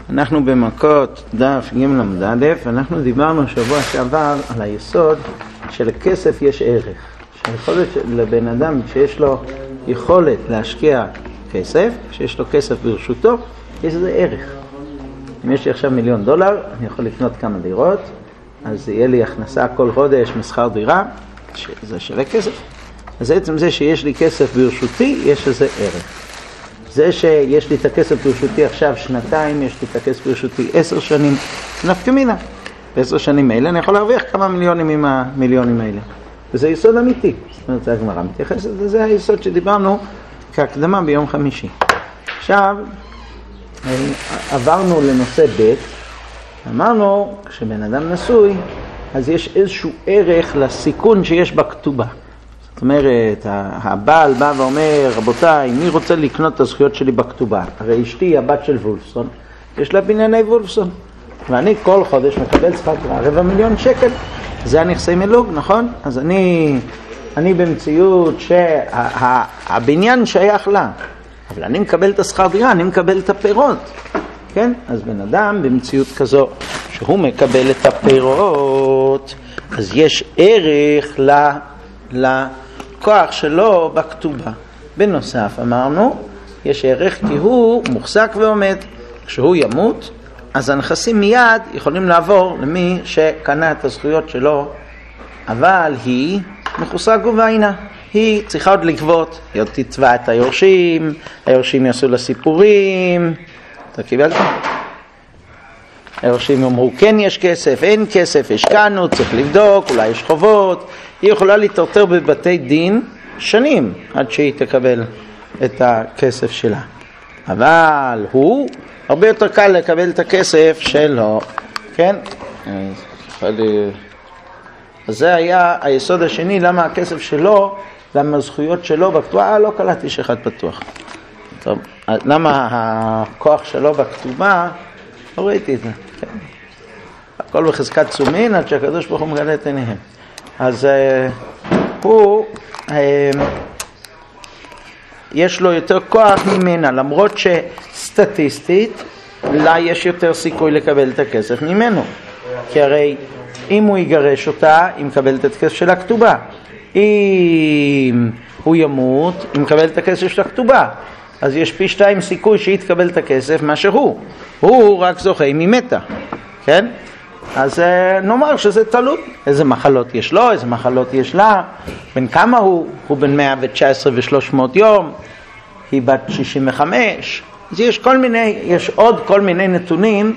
אנחנו במכות דף ג' למד א', ואנחנו דיברנו שבוע שעבר על היסוד שלכסף יש ערך. שהיכולת לבן אדם שיש לו יכולת להשקיע כסף, שיש לו כסף ברשותו, יש לזה ערך. אם יש לי עכשיו $1,000,000, אני יכול לקנות כמה דירות, אז יהיה לי הכנסה כל חודש משכר דירה, שזה שווה כסף. אז בעצם זה שיש לי כסף ברשותי, יש לזה ערך. זה שיש לי את הכסף ברשותי עכשיו שנתיים, יש לי את הכסף ברשותי 10 שנים, נפקא מינה. ב10 שנים האלה אני יכול להרוויח כמה מיליונים עם המיליונים האלה. וזה יסוד אמיתי. זאת אומרת, זה הגמרא מתייחסת, וזה היסוד שדיברנו כהקדמה ביום חמישי. עכשיו, עברנו לנושא ב', אמרנו, כשבן אדם נשוי, אז יש איזשהו ערך לסיכון שיש בכתובה. זאת אומרת, הבעל בא ואומר, רבותיי, מי רוצה לקנות את הזכויות שלי בכתובה? הרי אשתי היא הבת של וולפסון, יש לה בנייני וולפסון, ואני כל חודש מקבל שכר דירה, 250,000 שקל. זה הנכסי מילוג, נכון? אז אני במציאות שהבניין שייך לה, אבל אני מקבל את השכר דירה, אני מקבל את הפירות. כן? אז בן אדם במציאות כזו שהוא מקבל את הפירות, אז יש ערך לכוח שלו בכתובה. בנוסף אמרנו, יש ערך כי הוא מוחזק ועומד. כשהוא ימות, אז הנכסים מיד יכולים לעבור למי שקנה את הזכויות שלו, אבל היא מחוסה גוביינה. היא צריכה עוד לגבות, היא עוד תצבע את היורשים, היורשים יעשו לה סיפורים. אתה קיבלת? היורשים יאמרו, כן יש כסף, אין כסף, השקענו, צריך לבדוק, אולי יש חובות. היא יכולה להתערטר בבתי דין שנים עד שהיא תקבל את הכסף שלה. אבל הוא, הרבה יותר קל לקבל את הכסף שלו. כן? אז זה היה היסוד השני, למה הכסף שלו, למה הזכויות שלו בכתובה, לא קלטתי שאחד פתוח. טוב, למה הכוח שלו בכתובה, לא ראיתי את זה. כן. הכל בחזקת צומין, עד שהקדוש ברוך הוא מגלה את עיניהם. אז הוא, יש לו יותר כוח ממנה, למרות שסטטיסטית, לה יש יותר סיכוי לקבל את הכסף ממנו. כי הרי אם הוא יגרש אותה, היא מקבלת את הכסף של הכתובה. אם הוא ימות, היא מקבלת את הכסף של הכתובה. אז יש פי 2 סיכוי שהיא תקבל את הכסף מאשר הוא. הוא רק זוכה אם היא מתה. כן? אז נאמר שזה תלוי. איזה מחלות יש לו, איזה מחלות יש לה. בין כמה הוא? הוא בין 119 ו-300 יום. היא בת 65. אז יש עוד כל מיני נתונים,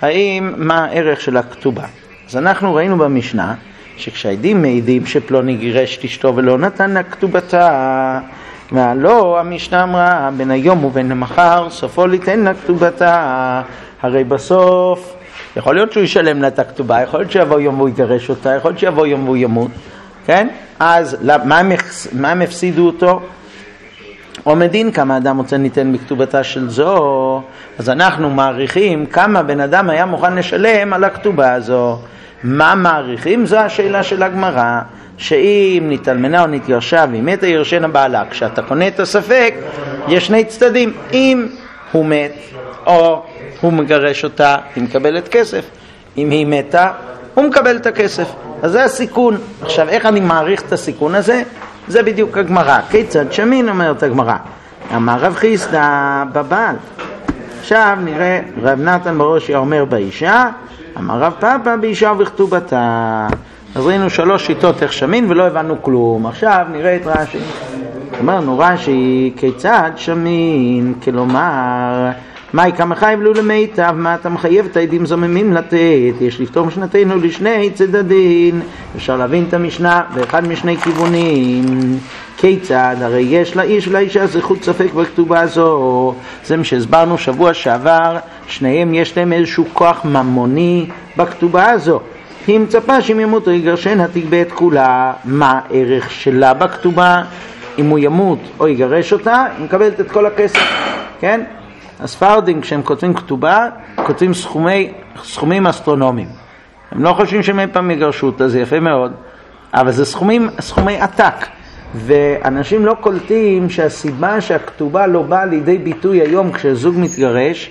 מה הערך של הכתובה. אז אנחנו ראינו במשנה, שכשהעדים מעידים שפלוני גירש את אשתו ולא נתן לה כתובתה, ולא, המשנה אמרה, בין היום ובין המחר, סופו ליתן לה כתובתה. הרי בסוף, יכול להיות שהוא ישלם לה את הכתובה, יכול להיות שיבוא יום והוא יגרש אותה, יכול להיות שיבוא יום והוא ימות, כן? אז מה הם הפסידו אותו? עומדין כמה אדם רוצה ניתן בכתובתה של זו, אז אנחנו מעריכים כמה בן אדם היה מוכן לשלם על הכתובה הזו. מה מעריכים? זו השאלה של הגמרא, שאם נתאלמנה או נתיירשה ואם מתה ירשנה בעלה, כשאתה קונה את הספק יש שני צדדים, אם הוא מת או הוא מגרש אותה, היא מקבלת כסף, אם היא מתה הוא מקבל את הכסף. אז זה הסיכון. עכשיו איך אני מעריך את הסיכון הזה? זה בדיוק הגמרא. כיצד שמין אומרת הגמרא? אמר רב חיסדא בבעל. עכשיו נראה רב נתן בראשי אומר באישה, אמר רב פאפא באישה ובכתובתה. אז ראינו 3 שיטות איך שמין ולא הבנו כלום. עכשיו נראה את רש"י. אמרנו רש"י, כיצד שמין, כלומר מהי כמה חייב לו למיטב, מה אתה מחייב את העדים זוממים לתת? יש לפתור משנתנו לשני צדדים. אפשר להבין את המשנה באחד משני כיוונים. כיצד? הרי יש לאיש ולאישה זכות ספק בכתובה הזו. זה מה שהסברנו שבוע שעבר, שניהם יש להם איזשהו כוח ממוני בכתובה הזו. היא מצפה שאם ימות או יגרשנה תגבה את כולה. מה הערך שלה בכתובה? אם הוא ימות או יגרש אותה, היא מקבלת את כל הכסף. כן? הספרדים כשהם כותבים כתובה, כותבים סכומים אסטרונומיים. הם לא חושבים שהם פעם יגרשו אותה, זה יפה מאוד, אבל זה סכומי עתק. ואנשים לא קולטים שהסיבה שהכתובה לא באה לידי ביטוי היום כשזוג מתגרש,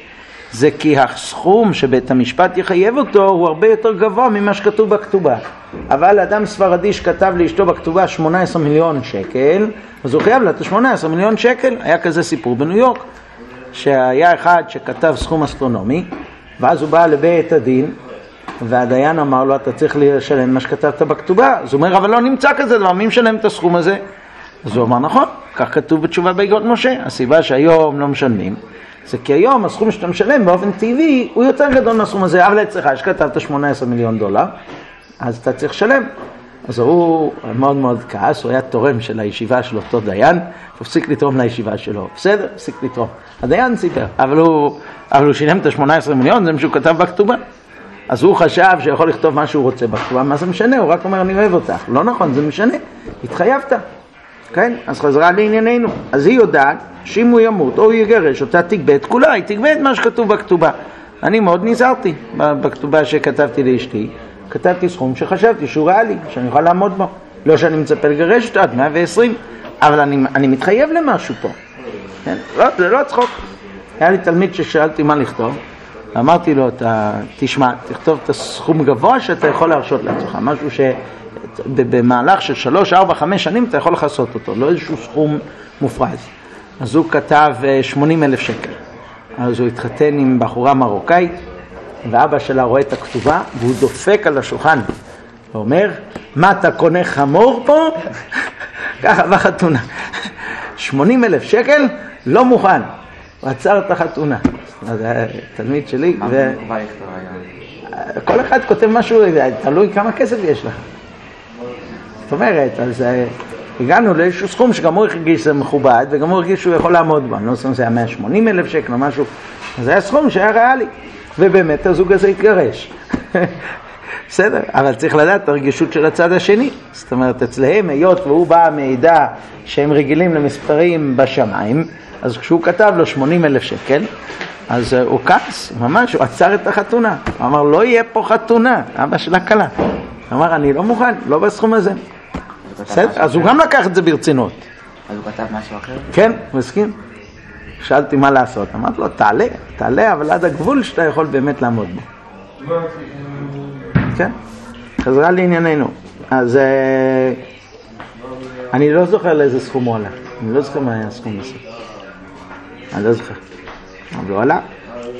זה כי הסכום שבית המשפט יחייב אותו הוא הרבה יותר גבוה ממה שכתוב בכתובה. אבל אדם ספרדי שכתב לאשתו בכתובה 18 מיליון שקל, אז הוא חייב לה את 18 מיליון שקל. היה כזה סיפור בניו יורק, שהיה אחד שכתב סכום אסטרונומי, ואז הוא בא לבית הדין, והדיין אמר לו, אתה צריך לשלם מה שכתבת בכתובה. אז הוא אומר, אבל לא נמצא כזה דבר, מי משלם את הסכום הזה? אז הוא אמר, נכון, כך כתוב בתשובה באגרות משה. הסיבה שהיום לא משלמים, זה כי היום הסכום שאתה משלם באופן טבעי הוא יותר גדול מהסכום הזה. אבל אצלך, שכתבת 18 מיליון דולר, אז אתה צריך לשלם. אז הוא מאוד מאוד כעס, הוא היה תורם של הישיבה של אותו דיין, הפסיק לתרום לישיבה שלו. בסדר, הפסיק לתרום. הדיין סיפר, אבל הוא שילם את 18 מיליון, זה מה שהוא כתב בכתובה. אז הוא חשב שיכול לכתוב מה שהוא רוצה בכתובה, מה זה משנה? הוא רק אומר, אני אוהב אותך. לא נכון, זה משנה. התחייבת. כן? אז חזרה לענייננו. אז היא יודעת שאם הוא ימות או הוא יגרש אותה, תגבה את כולה, היא תגבה את מה שכתוב בכתובה. אני מאוד נזהרתי בכתובה שכתבתי לאשתי, כתבתי סכום שחשבתי שהוא ריאלי, שאני יכול לעמוד בו. לא שאני מצפה לגרש אותה עד 120, אבל אני מתחייב למשהו פה. כן? לא, זה לא צחוק. היה לי תלמיד ששאלתי מה לכתוב, אמרתי לו, תשמע, תכתוב את הסכום גבוה שאתה יכול להרשות לעצמך, משהו שבמהלך של 3, 4, 5 שנים אתה יכול לחסות אותו, לא איזשהו סכום מופרז. אז הוא כתב 80,000 שקל. אז הוא התחתן עם בחורה מרוקאית, ואבא שלה רואה את הכתובה, והוא דופק על השולחן, ואומר, מה אתה קונה חמור פה? ככה בחתונה. 80,000 שקל, לא מוכן. הוא עצר את החתונה. אז תלמיד שלי, כל אחד כותב משהו, תלוי כמה כסף יש לך. זאת אומרת, אז הגענו לאיזשהו סכום שגם הוא הרגיש שזה מכובד, וגם הוא הרגיש שהוא יכול לעמוד בו. אני לא חושב שזה היה 180,000 שקל או משהו. אז זה היה סכום שהיה ריאלי. ובאמת הזוג הזה התגרש. בסדר, אבל צריך לדעת את הרגישות של הצד השני. זאת אומרת, אצלהם, היות והוא בא מעדה שהם רגילים למספרים בשמיים, אז כשהוא כתב לו 80,000 שקל, אז הוא כעס, ממש, הוא עצר את החתונה. הוא אמר, לא יהיה פה חתונה, אבא שלה קלה. הוא אמר, אני לא מוכן, לא בסכום הזה. בסדר, אז הוא גם לקח את זה ברצינות. אז הוא כתב משהו אחר? כן, מסכים. שאלתי מה לעשות, אמרתי לו, תעלה, אבל עד הגבול שאתה יכול באמת לעמוד בו. כן, חזרה לענייננו. אז אני לא זוכר לאיזה סכום הוא עלה. אני לא זוכר מה היה הסכום הזה. אני לא זוכר. אבל הוא עלה.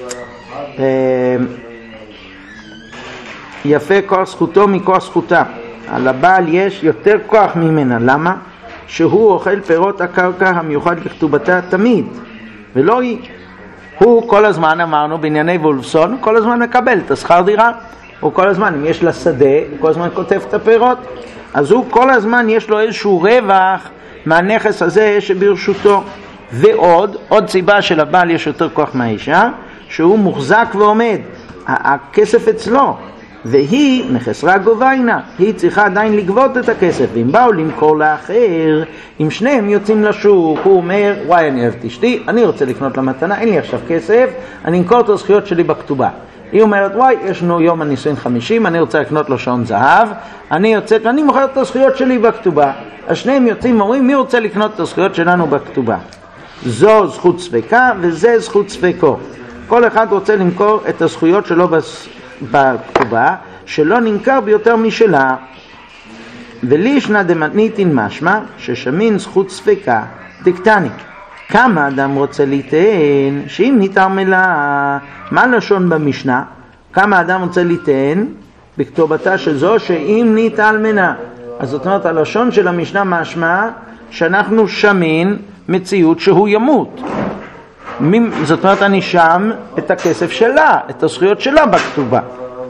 יפה כוח זכותו מכוח זכותה. על הבעל יש יותר כוח ממנה. למה? שהוא אוכל פירות הקרקע המיוחד לכתובתה תמיד. ולא היא. הוא כל הזמן, אמרנו, בענייני וולפסון, כל הזמן מקבל את השכר דירה. הוא כל הזמן, אם יש לה שדה, הוא כל הזמן כותב את הפירות. אז הוא כל הזמן יש לו איזשהו רווח מהנכס הזה שברשותו. ועוד סיבה של הבעל יש יותר כוח מהאישה, שהוא מוחזק ועומד. הכסף אצלו. והיא מחסרה גוביינה, היא צריכה עדיין לגבות את הכסף, ואם באו למכור לאחר, אם שניהם יוצאים לשוק, הוא אומר, וואי אני אוהב את אשתי, אני רוצה לקנות לה מתנה, אין לי עכשיו כסף, אני אמכור את הזכויות שלי בכתובה. היא אומרת, וואי יש לנו יום הנישואין 50, אני רוצה לקנות לו שעון זהב, אני יוצאת ואני מוכר את הזכויות שלי בכתובה. אז שניהם יוצאים ואומרים, מי רוצה לקנות את הזכויות שלנו בכתובה? זו זכות ספקה וזה זכות ספקו. כל אחד רוצה למכור את הזכויות שלו בכתובה, שלא ננקר ביותר משלה. ולישנא דמתניתין משמע ששמין זכות ספקה דקטני. כמה אדם רוצה ליתן שאם ניתר מלה, מה לשון במשנה? כמה אדם רוצה ליתן בכתובתה של זו שאם ניתר מלה. אז זאת אומרת הלשון של המשנה משמע שאנחנו שמין מציאות שהוא ימות. זאת אומרת אני שם את הכסף שלה, את הזכויות שלה בכתובה.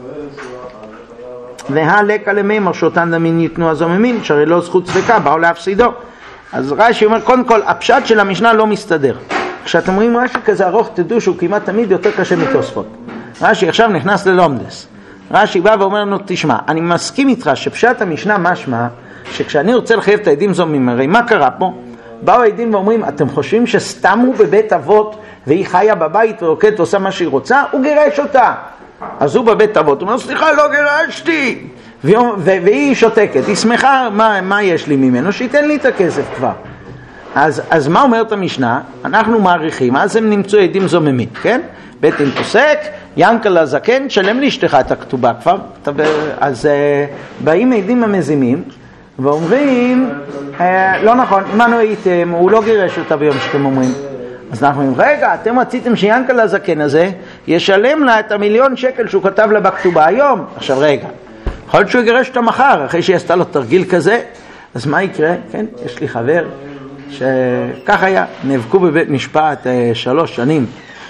והלקה למימר שאותן דמין יתנו אז הממין, שהרי לא זכות ספקה, באו להפסידו. אז רש"י אומר, קודם כל, הפשט של המשנה לא מסתדר. כשאתם רואים רש"י כזה ארוך, תדעו שהוא כמעט תמיד יותר קשה מתוספות. רש"י עכשיו נכנס ללומדס. רש"י בא ואומר לנו, תשמע, אני מסכים איתך שפשט המשנה משמע, שכשאני רוצה לחייב את העדים זוממים, הרי מה קרה פה? באו העדים ואומרים, אתם חושבים שסתם הוא בבית אבות, והיא חיה בבית ורוקדת ועושה מה שהיא רוצה? הוא גירש אותה. אז הוא בבית אבות, הוא אומר, סליחה, לא גירשתי. והיא שותקת, היא שמחה, מה יש לי ממנו? שייתן לי את הכסף כבר. אז מה אומרת המשנה? אנחנו מעריכים, אז הם נמצאו עדים זוממים, כן? בית דין פוסק, ינקל הזקן, שלם לאשתך את הכתובה כבר. אז באים עדים המזימים ואומרים, לא נכון, עמנו הייתם, הוא לא גירש אותה ביום שאתם אומרים. אז אנחנו אומרים, רגע, אתם רציתם שינקל הזקן הזה ישלם לה את ה1,000,000 שקל שהוא כתב לה בכתובה היום. עכשיו רגע, יכול להיות שהוא יגרש אותה מחר, אחרי שהיא עשתה לו תרגיל כזה, אז מה יקרה? כן, יש לי חבר שכך היה, נאבקו בבית משפט 3 שנים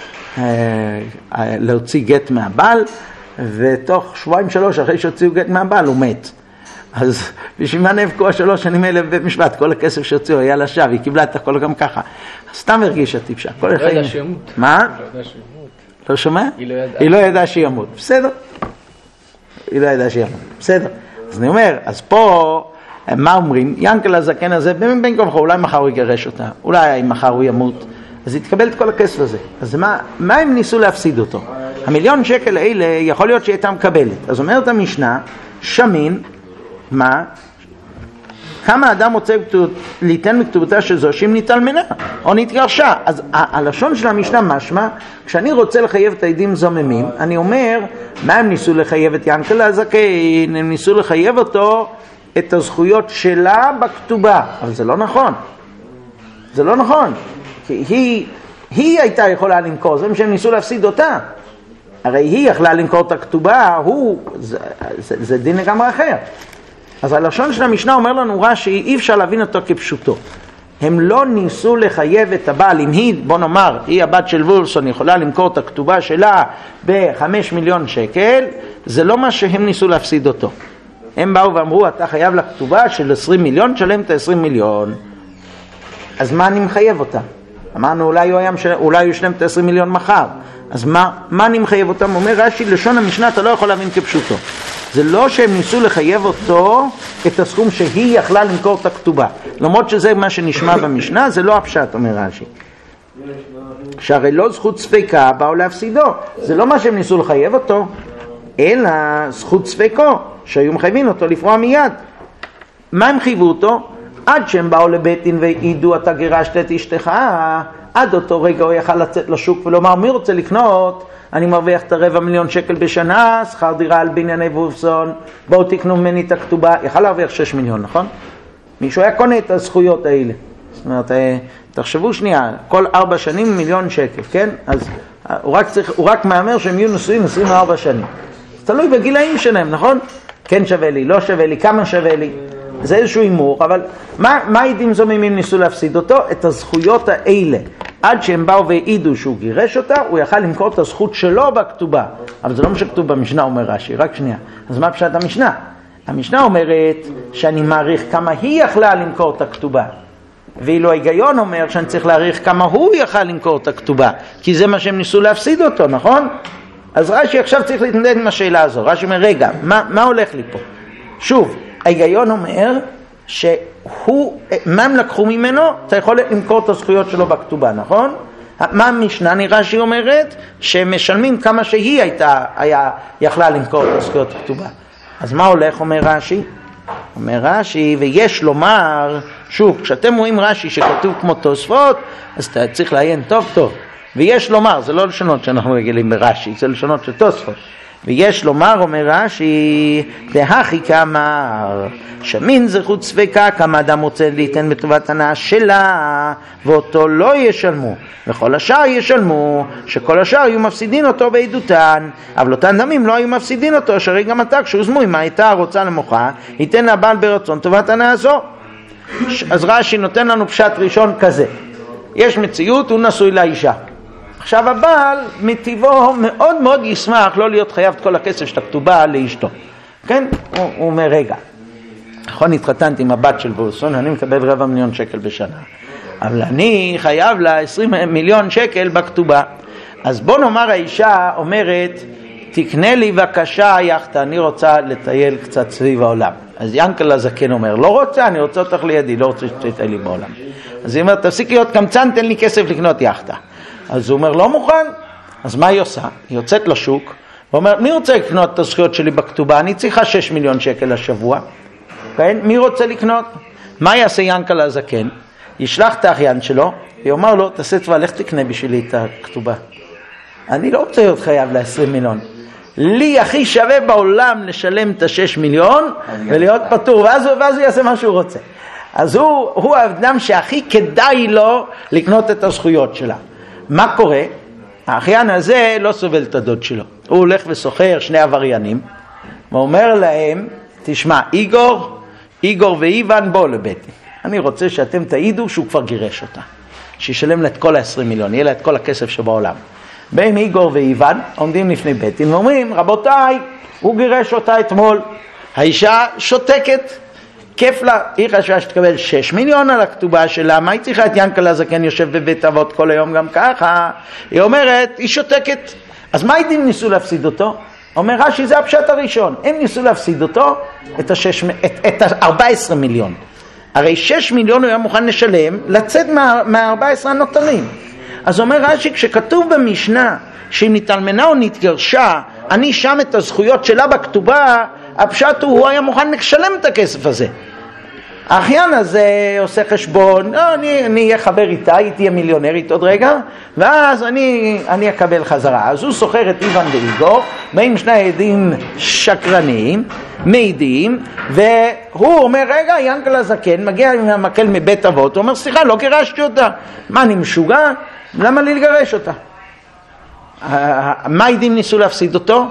להוציא גט מהבעל, ותוך 2-3 אחרי שהוציאו גט מהבעל הוא מת. אז בשביל מה נאבקו 3 שנים האלה בבית משפט? כל הכסף שהוציאו היה לשווא, היא קיבלה את הכל גם ככה. סתם הרגישה טיפשה. לא ידעה שימות. מה? לא שומע? היא לא ידעה שימות. בסדר. היא לא ידעה שימות. בסדר. אז אני אומר, אז פה מה אומרים? ינקל הזקן הזה, בין כה וכה, אולי מחר הוא יגרש אותה, אולי מחר הוא ימות, אז יתקבל את כל הכסף הזה. אז מה הם ניסו להפסיד אותו? 1,000,000 שקל האלה יכול להיות שהיא הייתה מקבלת. אז אומרת המשנה, שמין, מה? כמה אדם רוצה ליתן מכתובתה של זו שאם ניטל מנה או נתגרשה. אז הלשון של המשנה משמע, כשאני רוצה לחייב את העדים זוממים, אני אומר, מה הם ניסו לחייב את ינקל הזקן? הם ניסו לחייב אותו את הזכויות שלה בכתובה, אבל זה לא נכון. זה לא נכון. כי היא הייתה יכולה למכור, זה מה שהם ניסו להפסיד אותה. הרי היא יכלה למכור את הכתובה, זה דין לגמרי אחר. אז הלשון של המשנה אומר לנו רש"י, אי אפשר להבין אותו כפשוטו. הם לא ניסו לחייב את הבעל, אם היא, בוא נאמר, היא הבת של וולפסון, יכולה למכור את הכתובה שלה ב5,000,000 שקל, זה לא מה שהם ניסו להפסיד אותו. הם באו ואמרו, אתה חייב לכתובה של 20 מיליון, שלם את ה20 מיליון. אז מה אני מחייב אותה? אמרנו, אולי הוא ישלם את ה20 מיליון מחר. אז מה אני מחייב אותם? אומר רש"י, לשון המשנה אתה לא יכול להבין כפשוטו. זה לא שהם ניסו לחייב אותו את הסכום שהיא יכלה למכור את הכתובה. למרות שזה מה שנשמע במשנה, זה לא הפשט, אומר רש"י. שהרי לא זכות ספקה באו להפסידו. זה לא מה שהם ניסו לחייב אותו, אלא זכות ספקו, שהיו מחייבים אותו לפרוע מיד. מה הם חייבו אותו? עד שהם באו לבית דין והעידו אתה גירשת את אשתך, עד אותו רגע הוא יכל לצאת לשוק ולומר, מי רוצה לקנות? אני מרוויח את 250,000 שקל בשנה, שכר דירה על בנייני וולפסון, בואו תקנו ממני את הכתובה, יכל להרוויח 6 מיליון, נכון? מישהו היה קונה את הזכויות האלה. זאת אומרת, תחשבו שנייה, כל 4 שנים 1,000,000 שקל, כן? אז הוא רק מאמר שהם יהיו נשואים 24 שנים. אז תלוי בגילאים שלהם, נכון? כן שווה לי, לא שווה לי, כמה שווה לי. זה איזשהו אימור, אבל מה עדים זוממים ניסו להפסיד אותו? את הזכויות האלה. עד שהם באו והעידו שהוא גירש אותה, הוא יכל למכור את הזכות שלו בכתובה. אבל זה לא מה שכתוב במשנה, אומר רש"י, רק שנייה. אז מה פשט המשנה? המשנה אומרת שאני מעריך כמה היא יכלה למכור את הכתובה. ואילו ההיגיון אומר שאני צריך להעריך כמה הוא יכל למכור את הכתובה. כי זה מה שהם ניסו להפסיד אותו, נכון? אז רש"י עכשיו צריך להתמודד עם השאלה הזו. רש"י אומר, רגע, מה הולך לי פה? שוב, ההיגיון אומר מה הם לקחו ממנו? אתה יכול למכור את הזכויות שלו בכתובה, נכון? מה המשנה נראה שהיא אומרת? שמשלמים כמה שהיא יכלה למכור את הזכויות בכתובה. אז מה הולך, אומר רש"י? אומר רש"י, ויש לומר, שוב, כשאתם רואים רש"י שכתוב כמו תוספות, אז אתה צריך לעיין טוב טוב. ויש לומר, זה לא לשונות שאנחנו רגילים ברש"י, זה לשונות של תוספות. ויש לומר, אומר רש"י, דהכי כאמר, שמין זכות ספקה, כמה אדם רוצה ליתן בטובת הנאה שלה, ואותו לא ישלמו, וכל השאר ישלמו, שכל השאר היו מפסידין אותו בעדותן, אבל אותן דמים לא היו מפסידין אותו, שהרי גם אתה, כשהוזמו, אם הייתה רוצה למוחה, ייתן לבעל ברצון טובת הנאה זו. אז רש"י נותן לנו פשט ראשון כזה, יש מציאות, הוא נשוי לאישה. עכשיו הבעל מטבעו מאוד מאוד ישמח לא להיות חייב את כל הכסף של הכתובה לאשתו. כן? הוא אומר, רגע, נכון, התחתנתי עם הבת של וולפסון, אני מקבל 250,000 שקל בשנה. אבל אני חייב לה 20 מיליון שקל בכתובה. אז בוא נאמר האישה אומרת, תקנה לי בבקשה יחתה, אני רוצה לטייל קצת סביב העולם. אז ינקל הזקן אומר, לא רוצה, אני רוצה אותך לידי, לא רוצה שתטייל לי בעולם. אז היא אומרת, תפסיק להיות קמצן, תן לי כסף לקנות יחתה. אז הוא אומר, לא מוכן. אז מה היא עושה? היא יוצאת לשוק, ואומרת, מי רוצה לקנות את הזכויות שלי בכתובה? אני צריכה 6 מיליון שקל לשבוע. כן? מי רוצה לקנות? מה יעשה ינקל הזקן? ישלח את האחיין שלו, ויאמר לו, תעשה טובה, לך תקנה בשבילי את הכתובה. אני לא רוצה להיות חייב ל20 מיליון. לי הכי שווה בעולם לשלם את 6 מיליון ולהיות פטור, ואז הוא יעשה מה שהוא רוצה. אז הוא האדם שהכי כדאי לו לקנות את הזכויות שלה. מה קורה? האחיין הזה לא סובל את הדוד שלו. הוא הולך וסוחר 2 עבריינים, ואומר להם, תשמע, איגור ואיוון בואו לבית. אני רוצה שאתם תעידו שהוא כבר גירש אותה. שישלם לה את כל ה20 מיליון, יהיה לה את כל הכסף שבעולם. בין איגור ואיוון עומדים לפני בית דין ואומרים, רבותיי, הוא גירש אותה אתמול. האישה שותקת, כיף לה, היא חשבה שתקבל 6 מיליון על הכתובה שלה, מה היא צריכה את ינקלה זקן יושב בבית אבות כל היום גם ככה? היא אומרת, היא שותקת. אז מה הייתם ניסו להפסיד אותו? אומר רש"י, זה הפשט הראשון. הם ניסו להפסיד אותו את 14 מיליון. הרי 6 מיליון הוא היה מוכן לשלם, לצאת מה-14 הנותרים. אז אומר רש"י, כשכתוב במשנה שאם נתאלמנה או נתגרשה, אני שם את הזכויות שלה בכתובה, הפשט הוא היה מוכן לשלם את הכסף הזה. האחיין הזה עושה חשבון, אני אהיה חבר איתה, היא תהיה מיליונרית עוד רגע, ואז אני אקבל חזרה. אז הוא סוחר את איוון ואיגור, באים 2 עדים שקרניים, מעידים, והוא אומר, רגע, ינקל הזקן מגיע עם המקל מבית אבות, הוא אומר, סליחה, לא גירשתי אותה. מה, אני משוגע? למה לי לגרש אותה? מה עדים ניסו להפסיד אותו?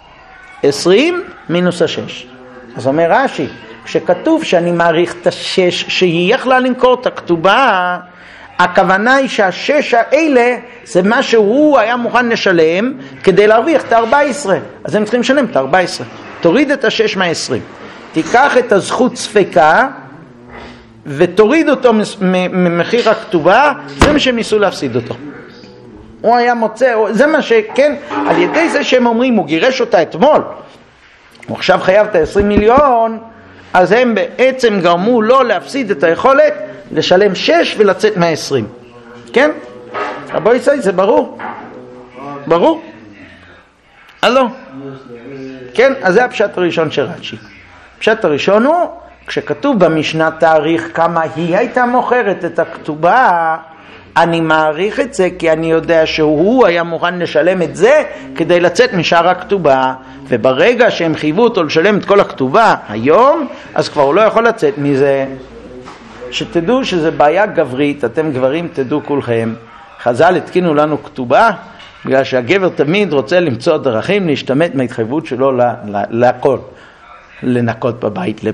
20 מינוס 6. אז אומר רש"י, כשכתוב שאני מעריך את 6 שהיא יכלה למכור את הכתובה, הכוונה היא שה6 האלה זה מה שהוא היה מוכן לשלם כדי להרוויח את 14. אז הם צריכים לשלם את 14. תוריד את 6 מה-20. תיקח את הזכות ספקה ותוריד אותו ממחיר הכתובה, זה מה שהם ניסו להפסיד אותו. הוא היה מוצא, זה מה שכן, על ידי זה שהם אומרים, הוא גירש אותה אתמול, הוא עכשיו חייב את 20 מיליון, אז הם בעצם גרמו לו להפסיד את היכולת לשלם 6 ולצאת מה-20. כן? רבו ישראל, זה ברור? ברור? הלא? כן, אז זה הפשט הראשון של רש"י. הפשט הראשון הוא, כשכתוב במשנה תאריך כמה היא הייתה מוכרת את הכתובה, אני מעריך את זה כי אני יודע שהוא היה מוכן לשלם את זה כדי לצאת משאר הכתובה, וברגע שהם חייבו אותו לשלם את כל הכתובה היום, אז כבר הוא לא יכול לצאת מזה. שתדעו שזה בעיה גברית, אתם גברים תדעו כולכם, חז"ל התקינו לנו כתובה בגלל שהגבר תמיד רוצה למצוא דרכים להשתמט מההתחייבות שלו לכל, לנקות בבית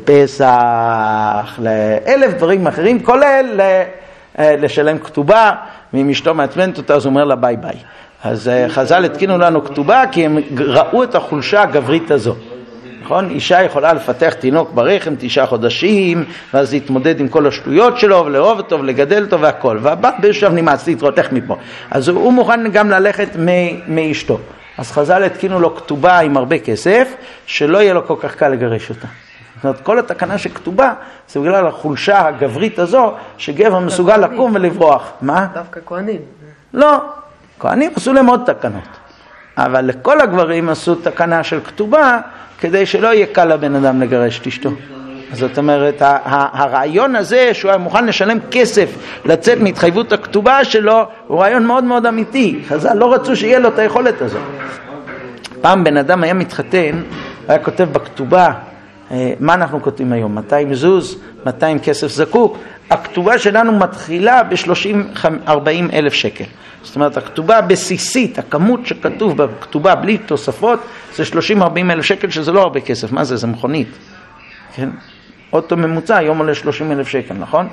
לפסח, לאלף דברים אחרים, כולל לשלם כתובה, ואם אשתו מעצבנת אותה אז הוא אומר לה ביי ביי. אז חז"ל התקינו לנו כתובה כי הם ראו את החולשה הגברית הזו. נכון? אישה יכולה לפתח תינוק ברחם 9 חודשים, ואז להתמודד עם כל השטויות שלו, ולאהוב אותו ולגדל אותו והכל. והבת בשביל נמאס להתרותך מפה. אז הוא מוכן גם ללכת מאשתו. אז חז"ל התקינו לו כתובה עם הרבה כסף, שלא יהיה לו כל כך קל לגרש אותה. זאת אומרת, כל התקנה שכתובה, זה בגלל החולשה הגברית הזו, שגבר מסוגל לקום ולברוח. מה? דווקא כהנים. לא, כהנים עשו להם עוד תקנות. אבל לכל הגברים עשו תקנה של כתובה, כדי שלא יהיה קל לבן אדם לגרש את אשתו. אז זאת אומרת, הרעיון הזה שהוא היה מוכן לשלם כסף לצאת מהתחייבות הכתובה שלו, הוא רעיון מאוד מאוד אמיתי. חז"ל לא רצו שיהיה לו את היכולת הזו. פעם בן אדם היה מתחתן, היה כותב בכתובה, מה אנחנו כותבים היום? 200 זוז, 200 כסף זקוק. הכתובה שלנו מתחילה ב-30-40 אלף שקל. זאת אומרת, הכתובה הבסיסית, הכמות שכתוב בכתובה בלי תוספות, זה 30-40 אלף שקל, שזה לא הרבה כסף. מה זה? זה מכונית. כן? אוטו ממוצע, היום עולה 30 אלף שקל, נכון?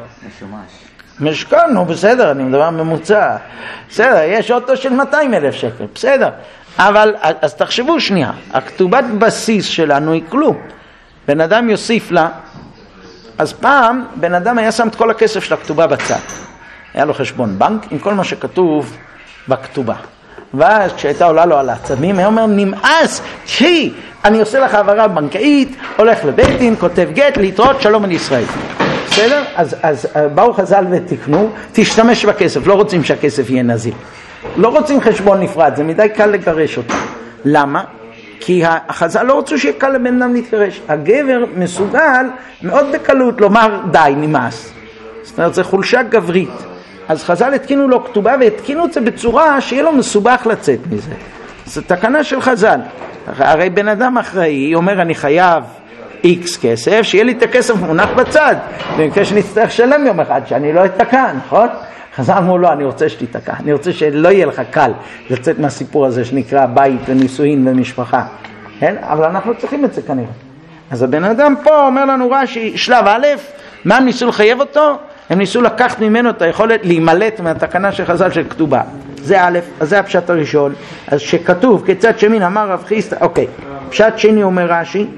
משכן, נו בסדר, אני מדבר ממוצע. בסדר, יש אוטו של 200 אלף שקל, בסדר. אבל, אז תחשבו שנייה, הכתובת בסיס שלנו היא כלום. בן אדם יוסיף לה, אז פעם בן אדם היה שם את כל הכסף של הכתובה בצד. היה לו חשבון בנק עם כל מה שכתוב בכתובה. ואז כשהייתה עולה לו על העצמים, היה אומר, נמאס, אני עושה לך העברה בנקאית, הולך לבית דין, כותב גט, להתראות, שלום על ישראל. בסדר? אז באו חז"ל ותקנו, תשתמש בכסף, לא רוצים שהכסף יהיה נזיל. לא רוצים חשבון נפרד, זה מדי קל לגרש אותו. למה? כי החז"ל לא רוצו שיהיה קל לבן אדם להתגרש. הגבר מסוגל מאוד בקלות לומר די, נמאס. זאת אומרת, זה חולשה גברית. אז חז"ל התקינו לו כתובה, והתקינו את זה בצורה שיהיה לו מסובך לצאת מזה. זו תקנה של חז"ל. הרי בן אדם אחראי אומר, אני חייב X כסף, שיהיה לי את הכסף מונח בצד, במקרה שנצטרך שלם יום אחד, שאני לא אתקע, נכון? חז"ל אמרו לו, אני רוצה שתתקע, אני רוצה שלא יהיה לך קל לצאת מהסיפור הזה שנקרא בית ונישואין ומשפחה, כן? אבל אנחנו צריכים את זה כנראה. אז הבן אדם פה אומר לנו רש"י, שלב א', מה הם ניסו לחייב אותו? הם ניסו לקחת ממנו את היכולת להימלט מהתקנה של חז"ל של כתובה. זה א', אז זה הפשט הראשון. אז שכתוב כצד שמין אמר רב חיסדא, אוקיי. פשט שני אומר רש"י,